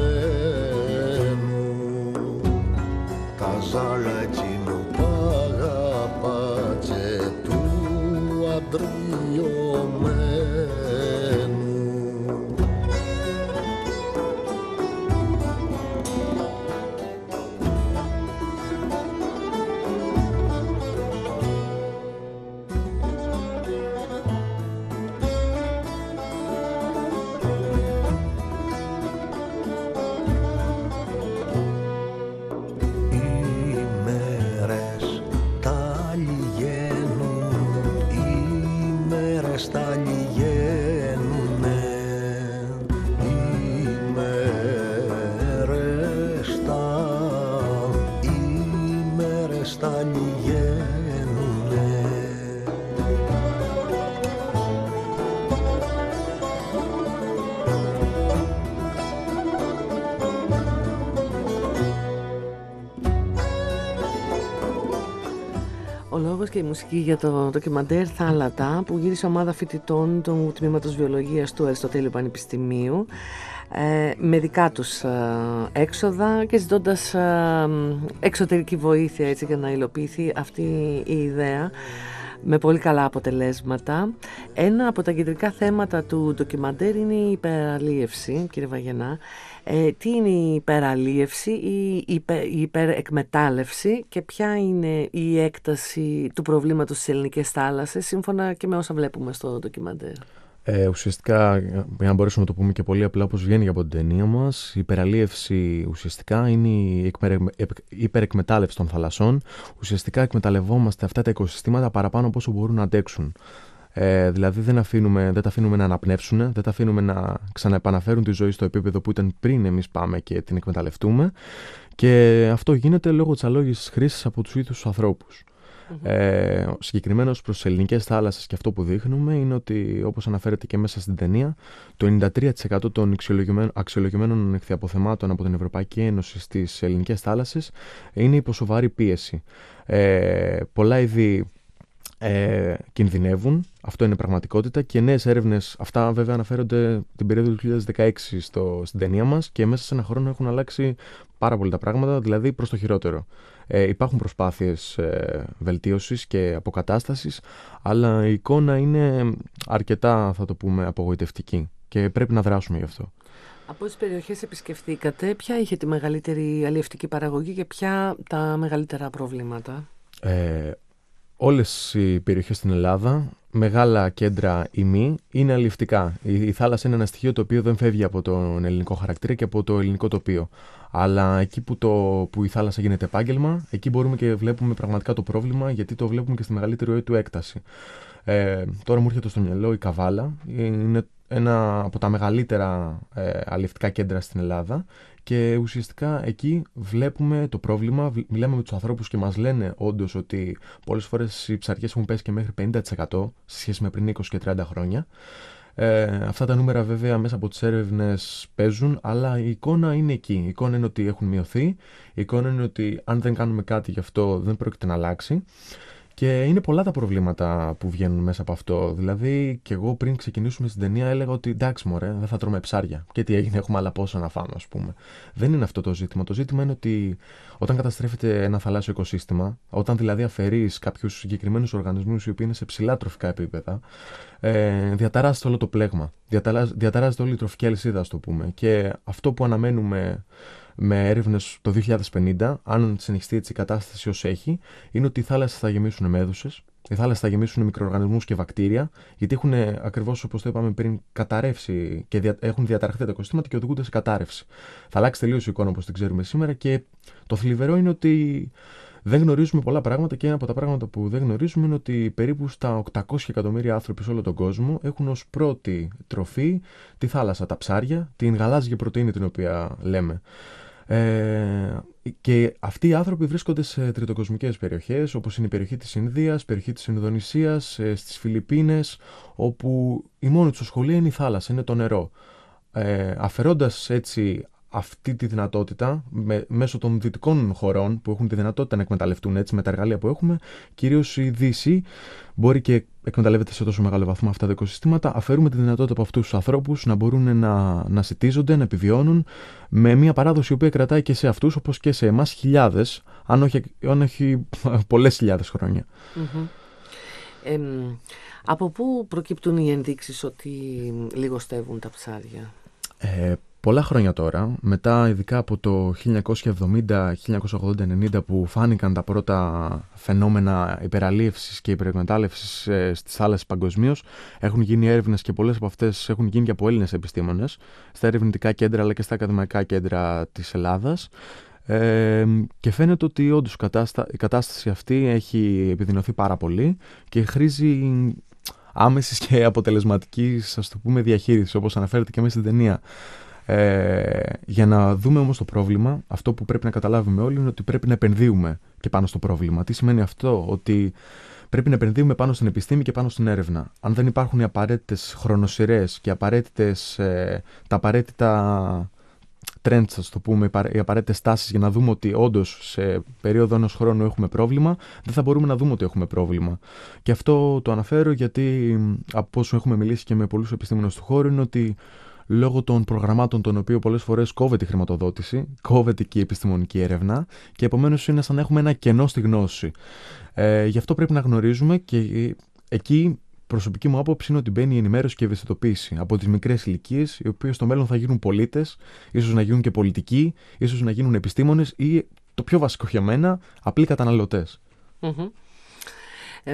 [SPEAKER 3] τα ζάλα εκείνου που αγαπά και του αντριωμένου. σταλιγαίνουνε.
[SPEAKER 1] Ο λόγος και η μουσική για το ντοκιμαντέρ Θάλατα που γύρισε ομάδα φοιτητών του Τμήματος Βιολογίας του Αριστοτέλειου Πανεπιστημίου ε, με δικά τους ε, έξοδα και ζητώντας ε, εξωτερική βοήθεια έτσι, για να υλοποιηθεί αυτή η ιδέα με πολύ καλά αποτελέσματα. Ένα από τα κεντρικά θέματα του ντοκιμαντέρ είναι η υπεραλίευση, κύριε Βαγενά. Ε, τι είναι η υπεραλίευση ή η υπε, υπερεκμετάλλευση και ποια είναι η έκταση του προβλήματος στις ελληνικές θάλασσες σύμφωνα και με όσα βλέπουμε στο ντοκιμαντέρ?
[SPEAKER 2] Ε, ουσιαστικά, για να μπορέσουμε να το πούμε και πολύ απλά όπως βγαίνει από την ταινία μας, η υπεραλίευση ουσιαστικά είναι η υπερεκμετάλλευση των θαλασσών. Ουσιαστικά εκμεταλλευόμαστε αυτά τα οικοσυστήματα παραπάνω από όσο μπορούν να αντέξουν. Ε, δηλαδή δεν, αφήνουμε, δεν τα αφήνουμε να αναπνεύσουν, δεν τα αφήνουμε να ξαναεπαναφέρουν τη ζωή στο επίπεδο που ήταν πριν εμείς πάμε και την εκμεταλλευτούμε. Και αυτό γίνεται λόγω της αλόγης χρήσης από τους ίδιους τους ανθρώπους. Mm-hmm. Ε, συγκεκριμένως προς τις ελληνικές θάλασσες και αυτό που δείχνουμε είναι ότι, όπως αναφέρεται και μέσα στην ταινία, το ενενήντα τρία τοις εκατό των αξιολογημένων, αξιολογημένων εχθιαποθεμάτων από την Ευρωπαϊκή Ένωση στις ελληνικές θάλασσες είναι υπό σοβαρή πίεση. Ε, πολλά είδη Ε, κινδυνεύουν, αυτό είναι πραγματικότητα και νέες έρευνες, αυτά βέβαια αναφέρονται την περίοδο του δύο χιλιάδες δεκαέξι στο, στην ταινία μας και μέσα σε ένα χρόνο έχουν αλλάξει πάρα πολύ τα πράγματα, δηλαδή προς το χειρότερο. Ε, υπάρχουν προσπάθειες ε, βελτίωσης και αποκατάστασης, αλλά η εικόνα είναι αρκετά, θα το πούμε, απογοητευτική και πρέπει να δράσουμε γι' αυτό.
[SPEAKER 1] Από τις περιοχές επισκεφθήκατε, ποια είχε τη μεγαλύτερη αλλιευτική παραγωγή και ποια τα μεγαλύτερα προβλήματα?
[SPEAKER 2] Ε, Όλες οι περιοχές στην Ελλάδα, μεγάλα κέντρα ή μη, είναι αλλιευτικά. Η, η θάλασσα είναι ένα στοιχείο το οποίο δεν φεύγει από τον ελληνικό χαρακτήρα και από το ελληνικό τοπίο. Αλλά εκεί που, το, που η θάλασσα γίνεται επάγγελμα, εκεί μπορούμε και βλέπουμε πραγματικά το πρόβλημα, γιατί το βλέπουμε και στη μεγαλύτερη του έκταση. Ε, τώρα μου έρχεται στο μυαλό η Καβάλα, είναι ένα από τα μεγαλύτερα ε, αλλιευτικά κέντρα στην Ελλάδα. Και ουσιαστικά εκεί βλέπουμε το πρόβλημα, μιλάμε με τους ανθρώπους και μας λένε όντως ότι πολλές φορές οι ψαριές έχουν πέσει και μέχρι πενήντα τοις εκατό σε σχέση με πριν είκοσι και τριάντα χρόνια. Ε, αυτά τα νούμερα βέβαια μέσα από τις έρευνες παίζουν, αλλά η εικόνα είναι εκεί. Η εικόνα είναι ότι έχουν μειωθεί, η εικόνα είναι ότι αν δεν κάνουμε κάτι γι' αυτό δεν πρόκειται να αλλάξει. Και είναι πολλά τα προβλήματα που βγαίνουν μέσα από αυτό. Δηλαδή, και εγώ πριν ξεκινήσουμε στην ταινία έλεγα ότι εντάξει, μωρέ, δεν θα τρώμε ψάρια. Και τι έγινε, έχουμε άλλα πόσα να φάμε, ας πούμε. Δεν είναι αυτό το ζήτημα. Το ζήτημα είναι ότι όταν καταστρέφεται ένα θαλάσσιο οικοσύστημα, όταν δηλαδή αφαιρείς κάποιους συγκεκριμένους οργανισμούς οι οποίοι είναι σε ψηλά τροφικά επίπεδα, ε, διαταράσσεται όλο το πλέγμα. Διαταράσσεται όλη η τροφική αλυσίδα, ας το πούμε. Και αυτό που αναμένουμε με έρευνες το δύο χιλιάδες πενήντα, αν συνεχιστεί έτσι η κατάσταση ως έχει, είναι ότι οι θάλασσες θα γεμίσουν μέδουσες, οι θάλασσες θα γεμίσουν μικροοργανισμούς και βακτήρια, γιατί έχουν ακριβώς όπως το είπαμε πριν καταρρεύσει και δια, έχουν διαταραχθεί τα οικοσυστήματα και οδηγούνται σε κατάρρευση. Θα αλλάξει τελείως η εικόνα όπως την ξέρουμε σήμερα και το θλιβερό είναι ότι δεν γνωρίζουμε πολλά πράγματα και ένα από τα πράγματα που δεν γνωρίζουμε είναι ότι περίπου στα οκτακόσια εκατομμύρια άνθρωποι σε όλο τον κόσμο έχουν ως πρώτη τροφή τη θάλασσα, τα ψάρια, την γαλάζια πρωτεΐνη την οποία λέμε. Ε, και αυτοί οι άνθρωποι βρίσκονται σε τριτοκοσμικές περιοχές όπως είναι η περιοχή της Ινδίας, η περιοχή της Ινδονησίας, ε, στις Φιλιππίνες, όπου η μόνη τους σχολεία είναι η θάλασσα, είναι το νερό. Ε, αφαιρώντας έτσι αυτή τη δυνατότητα με, μέσω των δυτικών χωρών που έχουν τη δυνατότητα να εκμεταλλευτούν έτσι με τα εργαλεία που έχουμε, κυρίως η Δύση μπορεί και εκμεταλλεύεται σε τόσο μεγάλο βαθμό αυτά τα οικοσυστήματα, αφαιρούμε τη δυνατότητα από αυτούς τους ανθρώπους να μπορούν να, να σιτίζονται, να επιβιώνουν με μια παράδοση η οποία κρατάει και σε αυτούς όπως και σε εμάς χιλιάδες, αν όχι, αν όχι πολλές χιλιάδες χρόνια.
[SPEAKER 1] Mm-hmm. Ε, από πού προκύπτουν οι ενδείξεις ότι λιγοστεύουν τα ψάρια?
[SPEAKER 2] Ε, Πολλά χρόνια τώρα, μετά ειδικά από το χίλια εννιακόσια εβδομήντα, χίλια εννιακόσια ογδόντα ενενήντα που φάνηκαν τα πρώτα φαινόμενα υπεραλίευσης και υπερεκμετάλλευσης ε, στις θάλασσες παγκοσμίως, έχουν γίνει έρευνες και πολλές από αυτές έχουν γίνει και από Έλληνες επιστήμονες στα ερευνητικά κέντρα αλλά και στα ακαδημαϊκά κέντρα της Ελλάδας. Ε, και φαίνεται ότι όντως η κατάσταση αυτή έχει επιδεινωθεί πάρα πολύ και χρήζει άμεσης και αποτελεσματικής, ας το πούμε, διαχείρισης, όπως αναφέρεται και μέσα στην ταινία. Ε, για να δούμε όμως το πρόβλημα, αυτό που πρέπει να καταλάβουμε όλοι είναι ότι πρέπει να επενδύουμε και πάνω στο πρόβλημα. Τι σημαίνει αυτό? Ότι πρέπει να επενδύουμε πάνω στην επιστήμη και πάνω στην έρευνα. Αν δεν υπάρχουν οι απαραίτητες χρονοσειρές και απαραίτητες, ε, τα απαραίτητα trends, ας το πούμε, οι απαραίτητες τάσεις για να δούμε ότι όντως σε περίοδο ενός χρόνου έχουμε πρόβλημα, δεν θα μπορούμε να δούμε ότι έχουμε πρόβλημα. Και αυτό το αναφέρω γιατί από όσο έχουμε μιλήσει και με πολλούς επιστήμονες του χώρου είναι ότι λόγω των προγραμμάτων των οποίων πολλές φορές κόβεται η χρηματοδότηση, κόβεται και η επιστημονική έρευνα και επομένως είναι σαν να έχουμε ένα κενό στη γνώση. Ε, γι' αυτό πρέπει να γνωρίζουμε και εκεί προσωπική μου άποψη είναι ότι μπαίνει η ενημέρωση και η ευαισθητοποίηση από τις μικρές ηλικίες, οι οποίες στο μέλλον θα γίνουν πολίτες, ίσως να γίνουν και πολιτικοί, ίσως να γίνουν επιστήμονες ή το πιο βασικό για μένα, απλοί καταναλωτές.
[SPEAKER 1] Mm-hmm. Ε,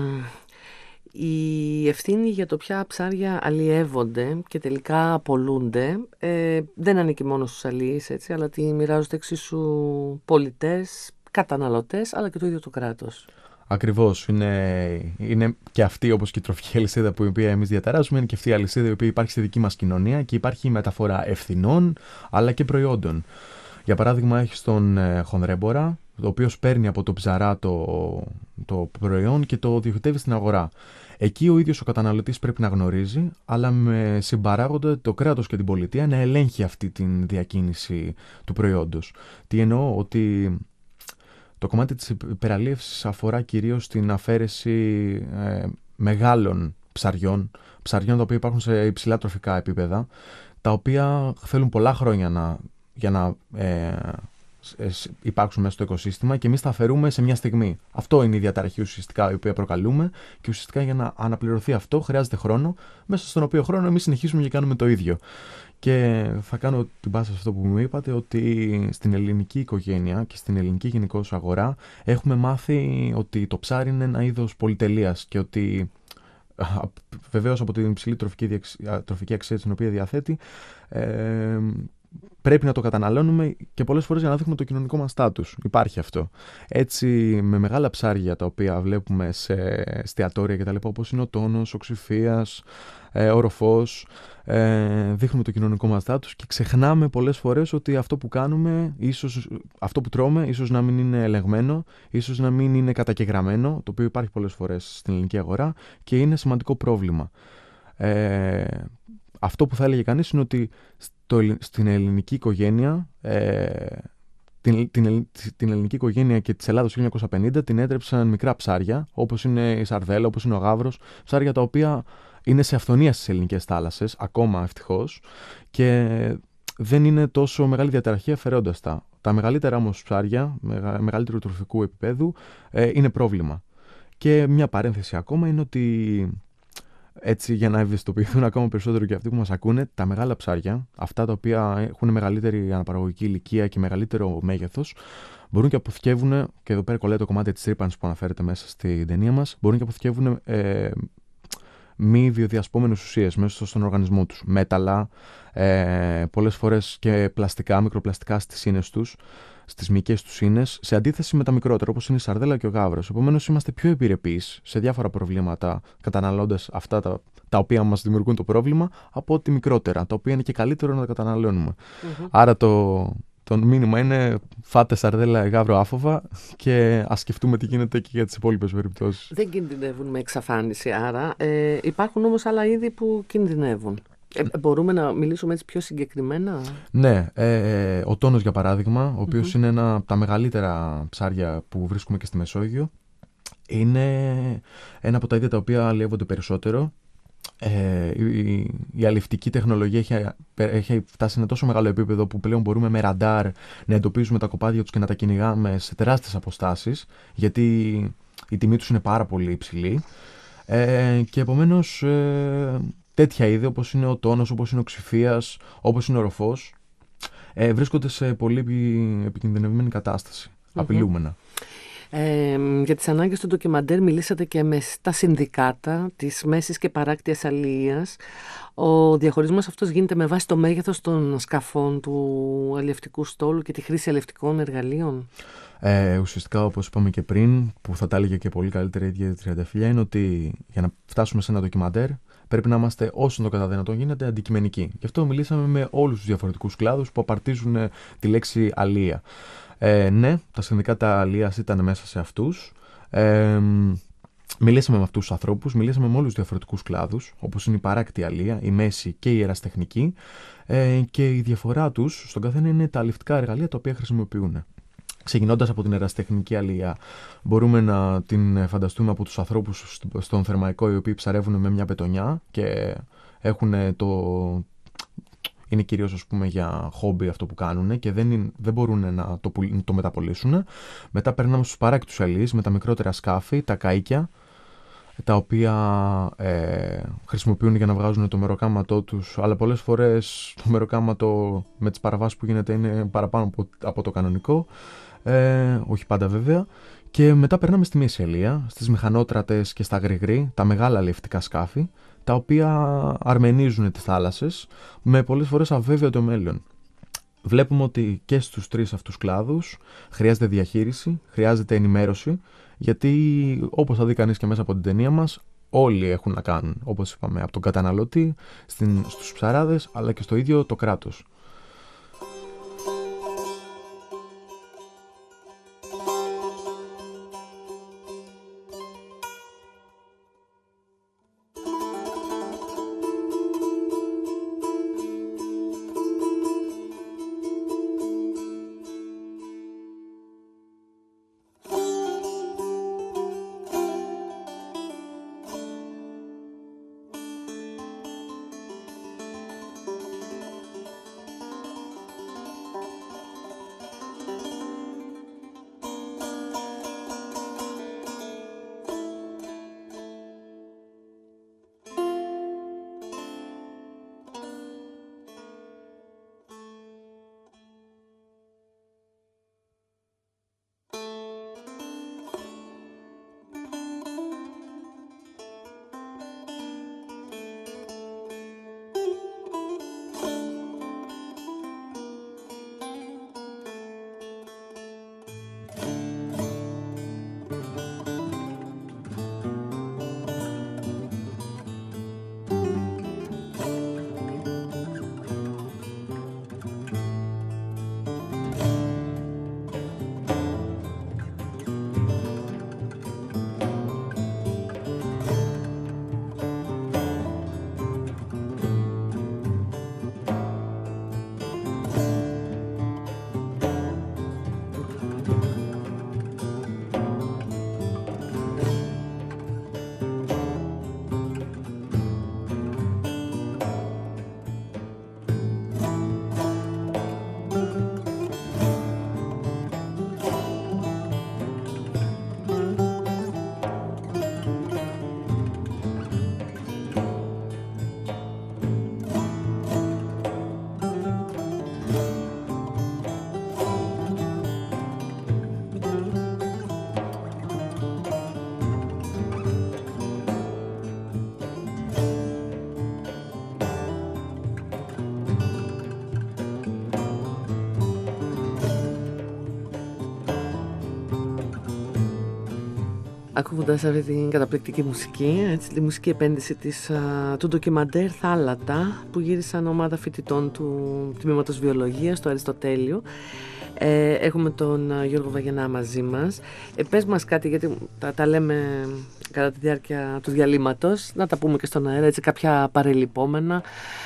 [SPEAKER 1] η ευθύνη για το ποια ψάρια αλλιεύονται και τελικά απολούνται ε, δεν ανήκει μόνο στους αλλιείς, έτσι, αλλά τη μοιράζονται εξίσου πολιτές, καταναλωτές, αλλά και το ίδιο το κράτος.
[SPEAKER 2] Ακριβώς. Είναι, είναι και αυτή, όπως και η τροφική αλυσίδα που η οποία εμείς διαταράσσουμε, είναι και αυτή η αλυσίδα η οποία υπάρχει στη δική μας κοινωνία και υπάρχει η μεταφορά ευθυνών αλλά και προϊόντων. Για παράδειγμα, έχεις τον ε, χονδρέμπορα, ο οποίος παίρνει από το ψαρά το, το προϊόν και το διοχετεύει στην αγορά. Εκεί ο ίδιος ο καταναλωτής πρέπει να γνωρίζει, αλλά με συμπαράγοντα το κράτος και την πολιτεία να ελέγχει αυτή τη διακίνηση του προϊόντος. Τι εννοώ? Ότι το κομμάτι της υπεραλίευσης αφορά κυρίως την αφαίρεση ε, μεγάλων ψαριών, ψαριών τα οποία υπάρχουν σε υψηλά τροφικά επίπεδα, τα οποία θέλουν πολλά χρόνια να, για να ε, υπάρξουν μέσα στο οικοσύστημα και εμείς τα αφαιρούμε σε μια στιγμή. Αυτό είναι η διαταραχή ουσιαστικά η οποία προκαλούμε και ουσιαστικά για να αναπληρωθεί αυτό χρειάζεται χρόνο, μέσα στον οποίο χρόνο εμείς συνεχίσουμε και κάνουμε το ίδιο. Και θα κάνω την πάσα σε αυτό που μου είπατε, ότι στην ελληνική οικογένεια και στην ελληνική γενικώς αγορά έχουμε μάθει ότι το ψάρι είναι ένα είδος πολυτελείας και ότι βεβαίως από την υψηλή τροφική, τροφική αξία την οποία διαθέτει ε, πρέπει να το καταναλώνουμε και πολλές φορές για να δείχνουμε το κοινωνικό μας στάτους. Υπάρχει αυτό. Έτσι, με μεγάλα ψάρια τα οποία βλέπουμε σε εστιατόρια κτλ., όπως είναι ο τόνος, ο ξηφίας, ε, ο ροφός, ε, δείχνουμε το κοινωνικό μας στάτους και ξεχνάμε πολλές φορές ότι αυτό που κάνουμε, ίσως, αυτό που τρώμε, ίσως να μην είναι ελεγμένο, ίσως να μην είναι κατακεγραμμένο, το οποίο υπάρχει πολλές φορές στην ελληνική αγορά και είναι σημαντικό πρόβλημα. Ε, αυτό που θα έλεγε κανείς είναι ότι στο, στην ελληνική οικογένεια, ε, την, την, την ελληνική οικογένεια και της Ελλάδος χίλια εννιακόσια πενήντα την έτρεψαν μικρά ψάρια, όπως είναι η σαρδέλα, όπως είναι ο γάβρος, ψάρια τα οποία είναι σε αυθονία στις ελληνικές θάλασσες, ακόμα ευτυχώς, και δεν είναι τόσο μεγάλη διαταραχή αφαιρώντας τα. Τα μεγαλύτερα όμως ψάρια, μεγα, μεγαλύτερου τροφικού επίπεδου, ε, είναι πρόβλημα. Και μια παρένθεση ακόμα είναι ότι, έτσι για να ευαισθητοποιηθούν ακόμα περισσότερο και αυτοί που μας ακούνε, τα μεγάλα ψάρια, αυτά τα οποία έχουν μεγαλύτερη αναπαραγωγική ηλικία και μεγαλύτερο μέγεθος, μπορούν και αποθηκεύουν, και εδώ πέρα κολλάει το κομμάτι της ρύπανσης που αναφέρεται μέσα στην ταινία μας, μπορούν και αποθηκεύουν ε, μη βιοδιασπόμενες ουσίες μέσα στον οργανισμό τους. Μέταλλα, ε, πολλές φορές και πλαστικά, μικροπλαστικά στις ίνες τους, στις μυϊκές τους ίνες, σε αντίθεση με τα μικρότερα, όπως είναι η σαρδέλα και ο γάβρος. Επομένως, είμαστε πιο επιρρεπείς σε διάφορα προβλήματα, καταναλώντας αυτά τα, τα οποία μας δημιουργούν το πρόβλημα, από ότι μικρότερα, τα οποία είναι και καλύτερο να τα καταναλώνουμε. Mm-hmm. Άρα το, το μήνυμα είναι φάτε σαρδέλα, γάβρο άφοβα και ας σκεφτούμε τι γίνεται και για τις υπόλοιπες περιπτώσεις.
[SPEAKER 1] Δεν κινδυνεύουν με εξαφάνιση, άρα. Ε, υπάρχουν όμως άλλα είδη που κινδυνεύουν. Ε, μπορούμε να μιλήσουμε έτσι πιο συγκεκριμένα?
[SPEAKER 2] Ναι, ε, ο τόνος για παράδειγμα, ο οποίος mm-hmm. είναι ένα από τα μεγαλύτερα ψάρια που βρίσκουμε και στη Μεσόγειο, είναι ένα από τα είδη τα οποία αλλιεύονται περισσότερο. Ε, η, η αλλιευτική τεχνολογία έχει, έχει φτάσει σε ένα τόσο μεγάλο επίπεδο που πλέον μπορούμε με ραντάρ να εντοπίζουμε τα κοπάδια τους και να τα κυνηγάμε σε τεράστιες αποστάσεις, γιατί η τιμή τους είναι πάρα πολύ υψηλή. Ε, και επομένως ε, τέτοια είδη όπως είναι ο τόνος, όπως είναι ο ξηφίας, όπως είναι ο ροφός, ε, βρίσκονται σε πολύ επικινδυνευμένη κατάσταση, mm-hmm. απειλούμενα.
[SPEAKER 1] Ε, για τις ανάγκες του ντοκιμαντέρ μιλήσατε και με τα συνδικάτα της μέσης και παράκτιας αλληλείας. Ο διαχωρισμός αυτός γίνεται με βάση το μέγεθος των σκαφών του αλλιευτικού στόλου και τη χρήση αλλιευτικών εργαλείων.
[SPEAKER 2] Ε, ουσιαστικά, όπως είπαμε και πριν, που θα τα έλεγε και πολύ καλύτερα η ίδια η Τριανταφυλλιά, είναι ότι για να φτάσουμε σε ένα ντοκιμαντέρ πρέπει να είμαστε όσο το κατά δυνατόν γίνεται αντικειμενικοί. Γι' αυτό μιλήσαμε με όλους τους διαφορετικούς κλάδους που απαρτίζουν τη λέξη αλεία. Ε, ναι, τα συνδικάτα αλείας ήταν μέσα σε αυτούς. Ε, μιλήσαμε με αυτούς τους ανθρώπους, μιλήσαμε με όλους τους διαφορετικούς κλάδους, όπως είναι η παράκτη αλεία, η μέση και η ερασιτεχνική. Ε, και η διαφορά τους στον καθένα είναι τα αληφτικά εργαλεία τα οποία χρησιμοποιούν. Ξεκινώντας από την ερασιτεχνική αλεία, μπορούμε να την φανταστούμε από τους ανθρώπους στον Θερμαϊκό, οι οποίοι ψαρεύουν με μια πετονιά και έχουν το... είναι κυρίως, ας πούμε, για χόμπι αυτό που κάνουν και δεν, είναι... δεν μπορούν να το, να το μεταπολίσουν. Μετά περνάμε στους παράκτους αλεείς με τα μικρότερα σκάφη, τα καΐκια, τα οποία ε, χρησιμοποιούν για να βγάζουν το μεροκάματό τους, αλλά πολλές φορές το μεροκάματο με τις παραβάσεις που γίνεται είναι παραπάνω από, από το κανονικό, ε, όχι πάντα βέβαια. Και μετά περνάμε στη μέση αλεία, στις μηχανότρατες και στα γρηγρή, τα μεγάλα αλλιευτικά σκάφη, τα οποία αρμενίζουν τις θάλασσες με πολλές φορές αβέβαιο το μέλλον. Βλέπουμε ότι και στους τρεις αυτούς κλάδους χρειάζεται διαχείριση, χρειάζεται ενημέρωση, γιατί όπως θα δει κανείς και μέσα από την ταινία μας, όλοι έχουν να κάνουν, όπως είπαμε, από τον καταναλωτή στην, στους ψαράδες, αλλά και στο ίδιο το κράτος.
[SPEAKER 1] Ακούγοντας αυτή την καταπληκτική μουσική, έτσι, τη μουσική επένδυση της, α, του ντοκιμαντέρ Θάλατα που γύρισαν ομάδα φοιτητών του Τμήματος Βιολογίας στο Αριστοτέλειο. Ε, έχουμε τον α, Γιώργο Βαγενά μαζί μας. Ε, πες μας κάτι, γιατί τα, τα λέμε κατά τη διάρκεια του διαλύματος, να τα πούμε και στον αέρα, έτσι, κάποια παρελειπόμενα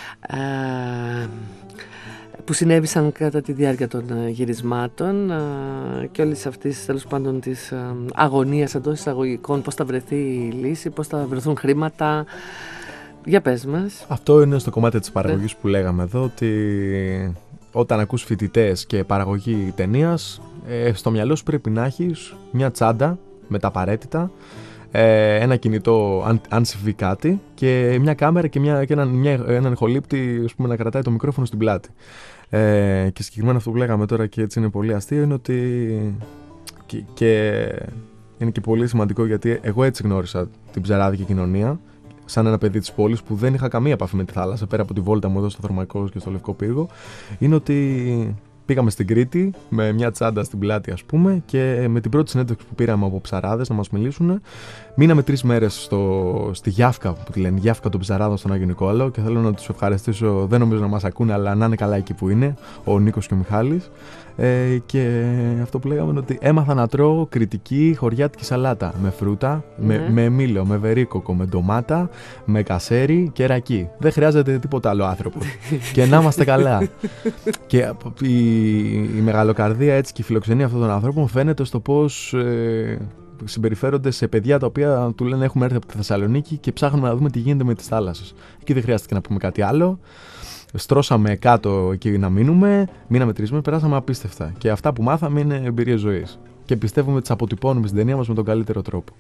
[SPEAKER 1] ε, που συνέβησαν κατά τη διάρκεια των γυρισμάτων και όλης αυτής, τέλος πάντων, της αγωνίας εντός εισαγωγικών, πώς θα βρεθεί η λύση, πώς θα βρεθούν χρήματα. Για πες μας.
[SPEAKER 2] Αυτό είναι στο κομμάτι της παραγωγής που λέγαμε εδώ, ότι όταν ακούς φοιτητές και παραγωγή ταινίας, στο μυαλό σου πρέπει να έχεις μια τσάντα με τα απαραίτητα, ένα κινητό αν, αν συμβεί κάτι και μια κάμερα και, μια, και έναν, μια, έναν ηχολήπτη, ας πούμε, να κρατάει το μικρόφωνο στην πλάτη. Ε, και συγκεκριμένα αυτό που λέγαμε τώρα, και έτσι είναι πολύ αστείο, είναι ότι και, και είναι και πολύ σημαντικό, γιατί εγώ έτσι γνώρισα την ψαράδικη κοινωνία, σαν ένα παιδί της πόλης που δεν είχα καμία επαφή με τη θάλασσα πέρα από τη βόλτα μου εδώ στο Θερμαϊκό και στο Λευκό Πύργο. Είναι ότι Πήγαμε στην Κρήτη με μια τσάντα στην πλάτη, ας πούμε, και με την πρώτη συνέντευξη που πήραμε από ψαράδες να μας μιλήσουν, μείναμε τρεις μέρες στο, στη Γιάφκα, που τη λένε Γιάφκα των Ψαράδων στον Άγιο Νικόλαο, και θέλω να τους ευχαριστήσω, δεν νομίζω να μας ακούνε, αλλά να είναι καλά εκεί που είναι, ο Νίκος και ο Μιχάλης. Ε, και αυτό που λέγαμε είναι ότι έμαθα να τρώω κρητική χωριάτικη σαλάτα με φρούτα, mm. με, με μήλο, με βερίκοκο, με ντομάτα, με κασέρι και ρακί. Δεν χρειάζεται τίποτα άλλο άνθρωπο. Και να είμαστε καλά. Και η, η μεγαλοκαρδία έτσι και η φιλοξενία αυτών των ανθρώπων φαίνεται στο πώς ε, συμπεριφέρονται σε παιδιά τα οποία του λένε έχουμε έρθει από τη Θεσσαλονίκη και ψάχνουμε να δούμε τι γίνεται με τις θάλασσες. Εκεί δεν χρειάστηκε να πούμε κάτι άλλο. Στρώσαμε κάτω εκεί να μείνουμε, μείναμε τρεις μέρες, περάσαμε απίστευτα. Και αυτά που μάθαμε είναι εμπειρίες ζωής. Και πιστεύουμε ότι τις αποτυπώνουμε στην ταινία μας με τον καλύτερο τρόπο.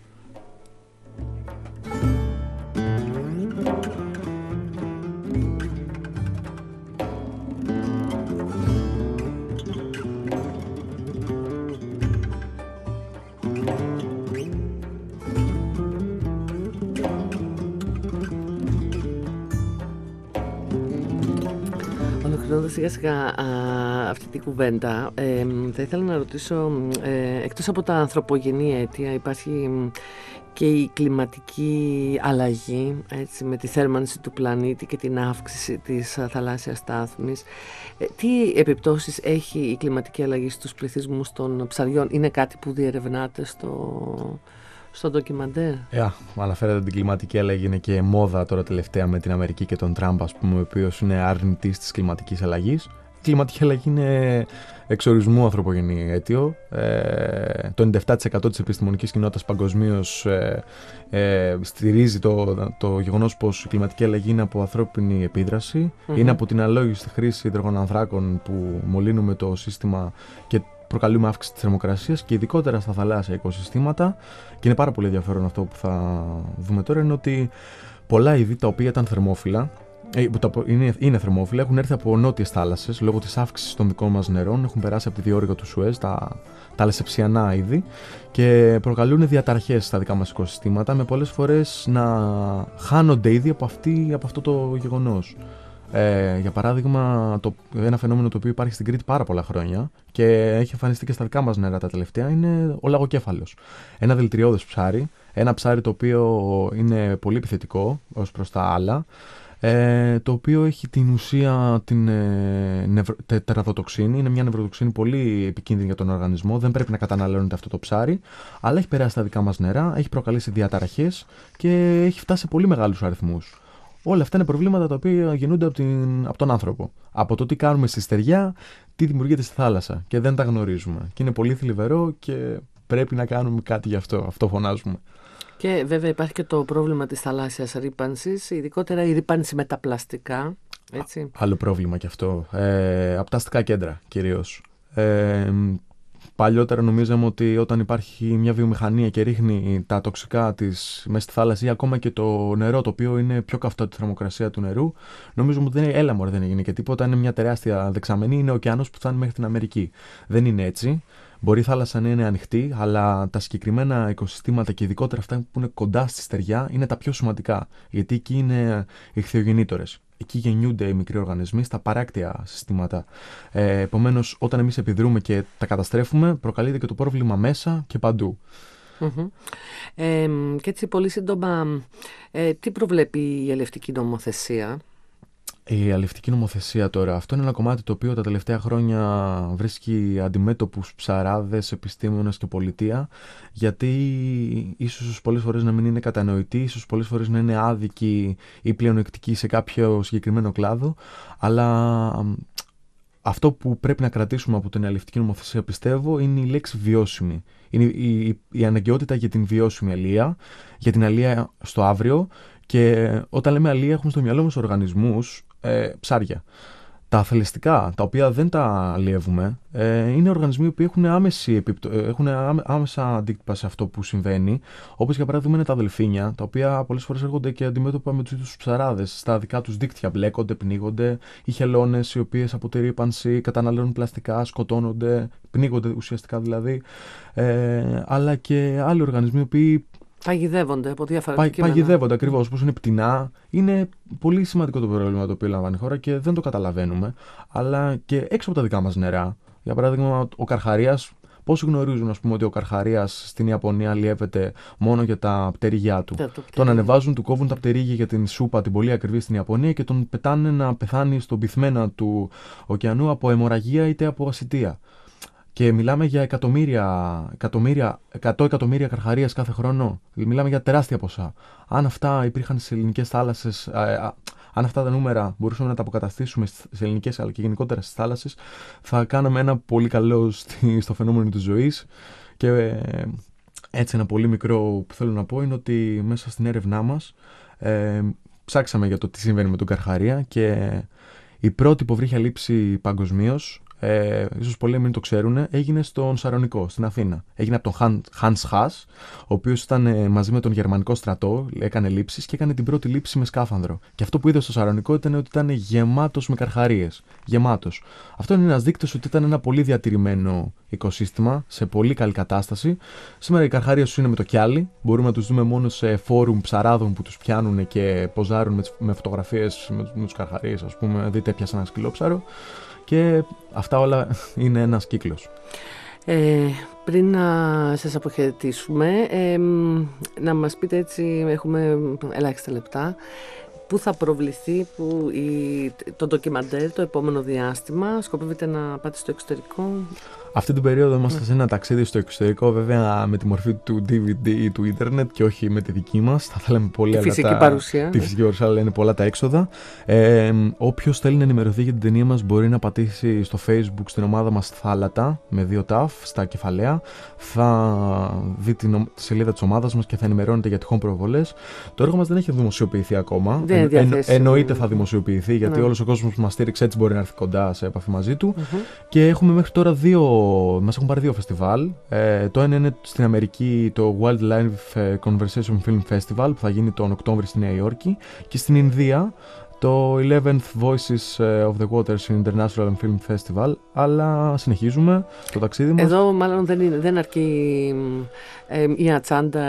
[SPEAKER 1] Ολοκληρώνοντας σιγά σιγά α, αυτή την κουβέντα, ε, θα ήθελα να ρωτήσω, ε, εκτός από τα ανθρωπογενή αίτια υπάρχει και η κλιματική αλλαγή, έτσι, με τη θέρμανση του πλανήτη και την αύξηση της α, θαλάσσιας στάθμης. Ε, τι επιπτώσεις έχει η κλιματική αλλαγή στους πληθυσμούς των ψαριών? Είναι κάτι που διερευνάτε στο... στο ντοκιμαντέρ?
[SPEAKER 2] Yeah, αναφέρατε την κλιματική αλλαγή, είναι και μόδα τώρα τελευταία με την Αμερική και τον Τραμπ, ας πούμε, ο οποίος είναι αρνητής της κλιματικής αλλαγής. Η κλιματική αλλαγή είναι εξορισμού ανθρωπογενή αίτιο. Ε, το ενενήντα επτά τοις εκατό της επιστημονικής κοινότητας παγκοσμίως ε, ε, στηρίζει το, το γεγονός πως η κλιματική αλλαγή είναι από ανθρώπινη επίδραση. Mm-hmm. Είναι από την αλόγιστη χρήση υδρογονανθράκων που μολύνουμε το σύστημα και προκαλούμε αύξηση της θερμοκρασίας και ειδικότερα στα θαλάσσια οικοσυστήματα. Και είναι πάρα πολύ ενδιαφέρον αυτό που θα δούμε τώρα, είναι ότι πολλά είδη τα οποία ήταν θερμόφυλλα, που είναι, είναι θερμόφυλλα, έχουν έρθει από νότιες θάλασσες λόγω της αύξησης των δικών μας νερών, έχουν περάσει από τη διόρυγα του Σουέζ, τα, τα λεσεψιανά είδη, και προκαλούν διαταραχές στα δικά μας οικοσυστήματα, με πολλές φορές να χάνονται είδη από, αυτή, από αυτό το γεγονός. Ε, για παράδειγμα, το, ένα φαινόμενο το οποίο υπάρχει στην Κρήτη πάρα πολλά χρόνια και έχει εμφανιστεί και στα δικά μας νερά τα τελευταία είναι ο λαγοκέφαλος. Ένα δηλητηριώδες ψάρι, ένα ψάρι το οποίο είναι πολύ επιθετικό ως προς τα άλλα, ε, το οποίο έχει την ουσία την ε, νευρο, τε, τεραδοτοξίνη. Είναι μια νευροτοξίνη πολύ επικίνδυνη για τον οργανισμό, δεν πρέπει να καταναλώνεται αυτό το ψάρι, αλλά έχει περάσει στα δικά μας νερά, έχει προκαλέσει διαταραχές και έχει φτάσει σε πολύ μεγάλους αριθμούς. Όλα αυτά είναι προβλήματα τα οποία γεννούνται από, την, από τον άνθρωπο. Από το τι κάνουμε στη στεριά, τι δημιουργείται στη θάλασσα. Και δεν τα γνωρίζουμε. Και είναι πολύ θλιβερό και πρέπει να κάνουμε κάτι γι' αυτό. Αυτό φωνάζουμε.
[SPEAKER 1] Και βέβαια υπάρχει και το πρόβλημα της θαλάσσιας ρύπανσης, ειδικότερα η ρύπανση με τα πλαστικά. Έτσι. Α,
[SPEAKER 2] άλλο πρόβλημα κι αυτό. Ε, από τα αστικά κέντρα κυρίως. Ε, Παλιότερα νομίζαμε ότι όταν υπάρχει μια βιομηχανία και ρίχνει τα τοξικά της μέσα στη θάλασσα ή ακόμα και το νερό, το οποίο είναι πιο καυτό από τη θερμοκρασία του νερού, νομίζουμε ότι δεν είναι έλα μωρέ, δεν έγινε και τίποτα, είναι μια τεράστια δεξαμενή, είναι ο ωκεανός που φτάνει μέχρι την Αμερική. Δεν είναι έτσι. Μπορεί η θάλασσα να είναι ανοιχτή, αλλά τα συγκεκριμένα οικοσυστήματα και ειδικότερα αυτά που είναι κοντά στη στεριά είναι τα πιο σημαντικά, γιατί εκεί είναι ηχθειογεννήτωρες. Εκεί γεννιούνται οι μικροί οργανισμοί στα παράκτια συστήματα. Ε, επομένως, όταν εμείς επιδρούμε και τα καταστρέφουμε, προκαλείται και το πρόβλημα μέσα και παντού.
[SPEAKER 1] Mm-hmm. Ε, και έτσι πολύ σύντομα, ε, τι προβλέπει η αλληλευτική νομοθεσία?
[SPEAKER 2] Η αλληλευτική νομοθεσία τώρα, αυτό είναι ένα κομμάτι το οποίο τα τελευταία χρόνια βρίσκει αντιμέτωπους ψαράδες, επιστήμονες και πολιτεία, γιατί ίσως πολλές φορές να μην είναι κατανοητοί, ίσως πολλές φορές να είναι άδικοι ή πλεονεκτικοί σε κάποιο συγκεκριμένο κλάδο, αλλά αυτό που πρέπει να κρατήσουμε από την αλληλευτική νομοθεσία, πιστεύω, είναι η λέξη βιώσιμη. Είναι η, η, η αναγκαιότητα για την βιώσιμη αλληλεία, για την αλληλεία στο αύριο. Και όταν λέμε αλληλεία, έχουμε στο μυαλό μας οργανισμούς, ε, ψάρια. Τα αθελεστικά, τα οποία δεν τα αλλιεύουμε, ε, είναι οργανισμοί που έχουν, άμεση επιπτω... έχουν άμεσα αντίκτυπα σε αυτό που συμβαίνει, όπως για παράδειγμα είναι τα δελφίνια, τα οποία πολλές φορές έρχονται και αντιμέτωπα με τους ίδιους ψαράδες. Στα δικά τους δίκτυα μπλέκονται, πνίγονται, οι χελώνες οι οποίες από τη ρύπανση καταναλώνουν πλαστικά, σκοτώνονται, πνίγονται ουσιαστικά δηλαδή, ε, αλλά και άλλοι οργανισμοί οι οποίοι
[SPEAKER 1] Παγιδεύονται από διάφορα
[SPEAKER 2] Πα,
[SPEAKER 1] αντικείμενα.
[SPEAKER 2] Παγιδεύονται ακριβώς, όπως είναι πτηνά. Είναι πολύ σημαντικό το πρόβλημα το οποίο λαμβάνει η χώρα και δεν το καταλαβαίνουμε. Αλλά και έξω από τα δικά μας νερά. Για παράδειγμα, ο καρχαρίας. Πόσοι γνωρίζουν, ας πούμε, ότι ο καρχαρίας στην Ιαπωνία αλλιεύεται μόνο για τα πτερίγια του.
[SPEAKER 1] Το, το
[SPEAKER 2] τον ανεβάζουν, του κόβουν τα πτερίγια για την σούπα, την πολύ ακριβή στην Ιαπωνία και τον πετάνε να πεθάνει στον πυθμένα του ωκεανού από αιμορραγία είτε από ασιτεία. Και μιλάμε για εκατομμύρια, εκατομμύρια, εκατό εκατομμύρια καρχαρίες κάθε χρόνο. Μιλάμε για τεράστια ποσά. Αν αυτά υπήρχαν στις ελληνικές θάλασσες, α, αν αυτά τα νούμερα μπορούσαμε να τα αποκαταστήσουμε στις ελληνικές αλλά και γενικότερα στις θάλασσες, θα κάναμε ένα πολύ καλό στο φαινόμενο της ζωής. Και ε, έτσι ένα πολύ μικρό που θέλω να πω είναι ότι μέσα στην έρευνά μας ε, ψάξαμε για το τι συμβαίνει με τον καρχαρία και η πρώτη υποβρύχια λήψη παγκοσμίως, Ε, ίσως πολλοί μην το ξέρουν, έγινε στον Σαρονικό, στην Αθήνα. Έγινε από τον Hans Haas, ο οποίος ήταν ε, μαζί με τον γερμανικό στρατό, έκανε λήψεις και έκανε την πρώτη λήψη με σκάφανδρο. Και αυτό που είδε στο Σαρονικό ήταν ότι ήταν γεμάτος με καρχαρίες. Γεμάτος. Αυτό είναι ένας δείκτης ότι ήταν ένα πολύ διατηρημένο οικοσύστημα, σε πολύ καλή κατάσταση. Σήμερα οι καρχαρίες είναι με το κιάλι. Μπορούμε να τους δούμε μόνο σε φόρουμ ψαράδων που τους πιάνουν και ποζάρουν με, με φωτογραφίες με, με τους καρχαρίες. Ας πούμε, δείτε, έπιασα ένα σκυλόψαρο. Και αυτά όλα είναι ένας κύκλος.
[SPEAKER 1] Ε, πριν να σας αποχαιρετήσουμε, ε, να μας πείτε έτσι, έχουμε ελάχιστα λεπτά, πού θα προβληθεί που η, το ντοκιμαντέρ το επόμενο διάστημα, σκοπεύετε να πάτε στο εξωτερικό?
[SPEAKER 2] Αυτή την περίοδο είμαστε σε ένα ταξίδι στο εξωτερικό, βέβαια με τη μορφή του ντι βι ντι ή του ίντερνετ και όχι με τη δική μας. Θα θέλαμε πολύ,
[SPEAKER 1] τη
[SPEAKER 2] αλλά
[SPEAKER 1] φυσική
[SPEAKER 2] τα...
[SPEAKER 1] παρουσία.
[SPEAKER 2] Τη φυσική παρουσία, αλλά είναι πολλά τα έξοδα. Ε, όποιος θέλει να ενημερωθεί για την ταινία μας μπορεί να πατήσει στο Facebook στην ομάδα μας Θάλατα με δύο ταφ στα κεφαλαία. Θα δει την τη σελίδα της ομάδας μας και θα ενημερώνεται για τυχόν προβολές. Το έργο μας δεν έχει δημοσιοποιηθεί ακόμα.
[SPEAKER 1] Δεν
[SPEAKER 2] εν, εν, εννοείται θα δημοσιοποιηθεί, γιατί ναι. όλος ο κόσμος που μας στήριξε έτσι μπορεί να έρθει κοντά σε επαφή μαζί του. Mm-hmm. Και έχουμε μέχρι τώρα δύο. Μας έχουν πάρει δύο φεστιβάλ. Ε, το ένα είναι στην Αμερική το Wildlife Conversation Film Festival που θα γίνει τον Οκτώβρη στη Νέα Υόρκη, και στην Ινδία το eleventh Voices of the Waters International Film Festival. Αλλά συνεχίζουμε το ταξίδι μας.
[SPEAKER 1] Εδώ μάλλον δεν, είναι, δεν αρκεί ε, η ατσάντα.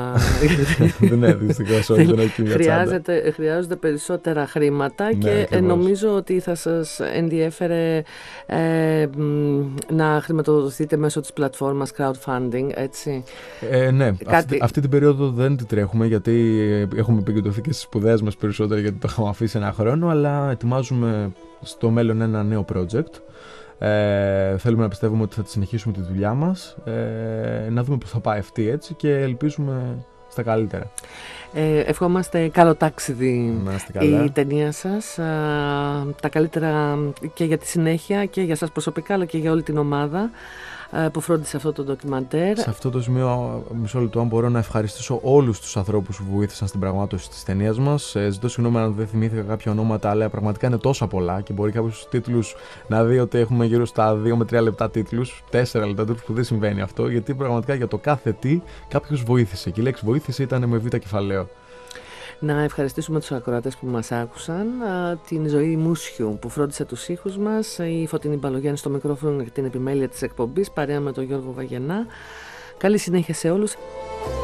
[SPEAKER 2] Δεν είναι δυστυχώς, όχι, δεν αρκεί η ατσάντα.
[SPEAKER 1] Χρειάζονται περισσότερα χρήματα, ναι, και
[SPEAKER 2] ακριβώς.
[SPEAKER 1] νομίζω ότι θα σας ενδιέφερε ε, να χρηματοδοτηθείτε μέσω της πλατφόρμας crowdfunding, έτσι.
[SPEAKER 2] Ε, ναι, Κάτι... αυτή, αυτή την περίοδο δεν την τρέχουμε, γιατί έχουμε επικεντρωθεί και στις σπουδές μας περισσότερο, γιατί το είχαμε αφήσει ένα χρόνο, αλλά ετοιμάζουμε στο μέλλον ένα νέο project. Ε, θέλουμε να πιστεύουμε ότι θα τη συνεχίσουμε τη δουλειά μας, ε, να δούμε πώς θα πάει αυτή, έτσι, και ελπίζουμε στα καλύτερα.
[SPEAKER 1] Ε, ευχόμαστε καλό ταξίδι η ταινία σας, α, τα καλύτερα και για τη συνέχεια και για σας προσωπικά, αλλά και για όλη την ομάδα που φρόντισε αυτό το ντοκιμαντέρ.
[SPEAKER 2] Σε αυτό το σημείο, μισό λεπτό, αν μπορώ να ευχαριστήσω όλους τους ανθρώπους που βοήθησαν στην πραγμάτωση της ταινίας μας. Ε, ζητώ συγγνώμη αν δεν θυμήθηκα κάποια ονόματα, αλλά πραγματικά είναι τόσα πολλά και μπορεί κάποιους τίτλους να δει ότι έχουμε γύρω στα δύο με τρία λεπτά τίτλους, τέσσερα λεπτά τίτλους, που δεν συμβαίνει αυτό, γιατί πραγματικά για το κάθε τι κάποιος βοήθησε. Και η λέξη βοήθησε ήταν με β' κεφαλαίο.
[SPEAKER 1] Να ευχαριστήσουμε τους ακροατές που μας άκουσαν, την Ζωή Μούσιου που φρόντισε τους ήχους μας, η Φωτεινή Μπαλογιάννη στο μικρόφωνο για την επιμέλεια της εκπομπής, παρέα με τον Γιώργο Βαγενά. Καλή συνέχεια σε όλους.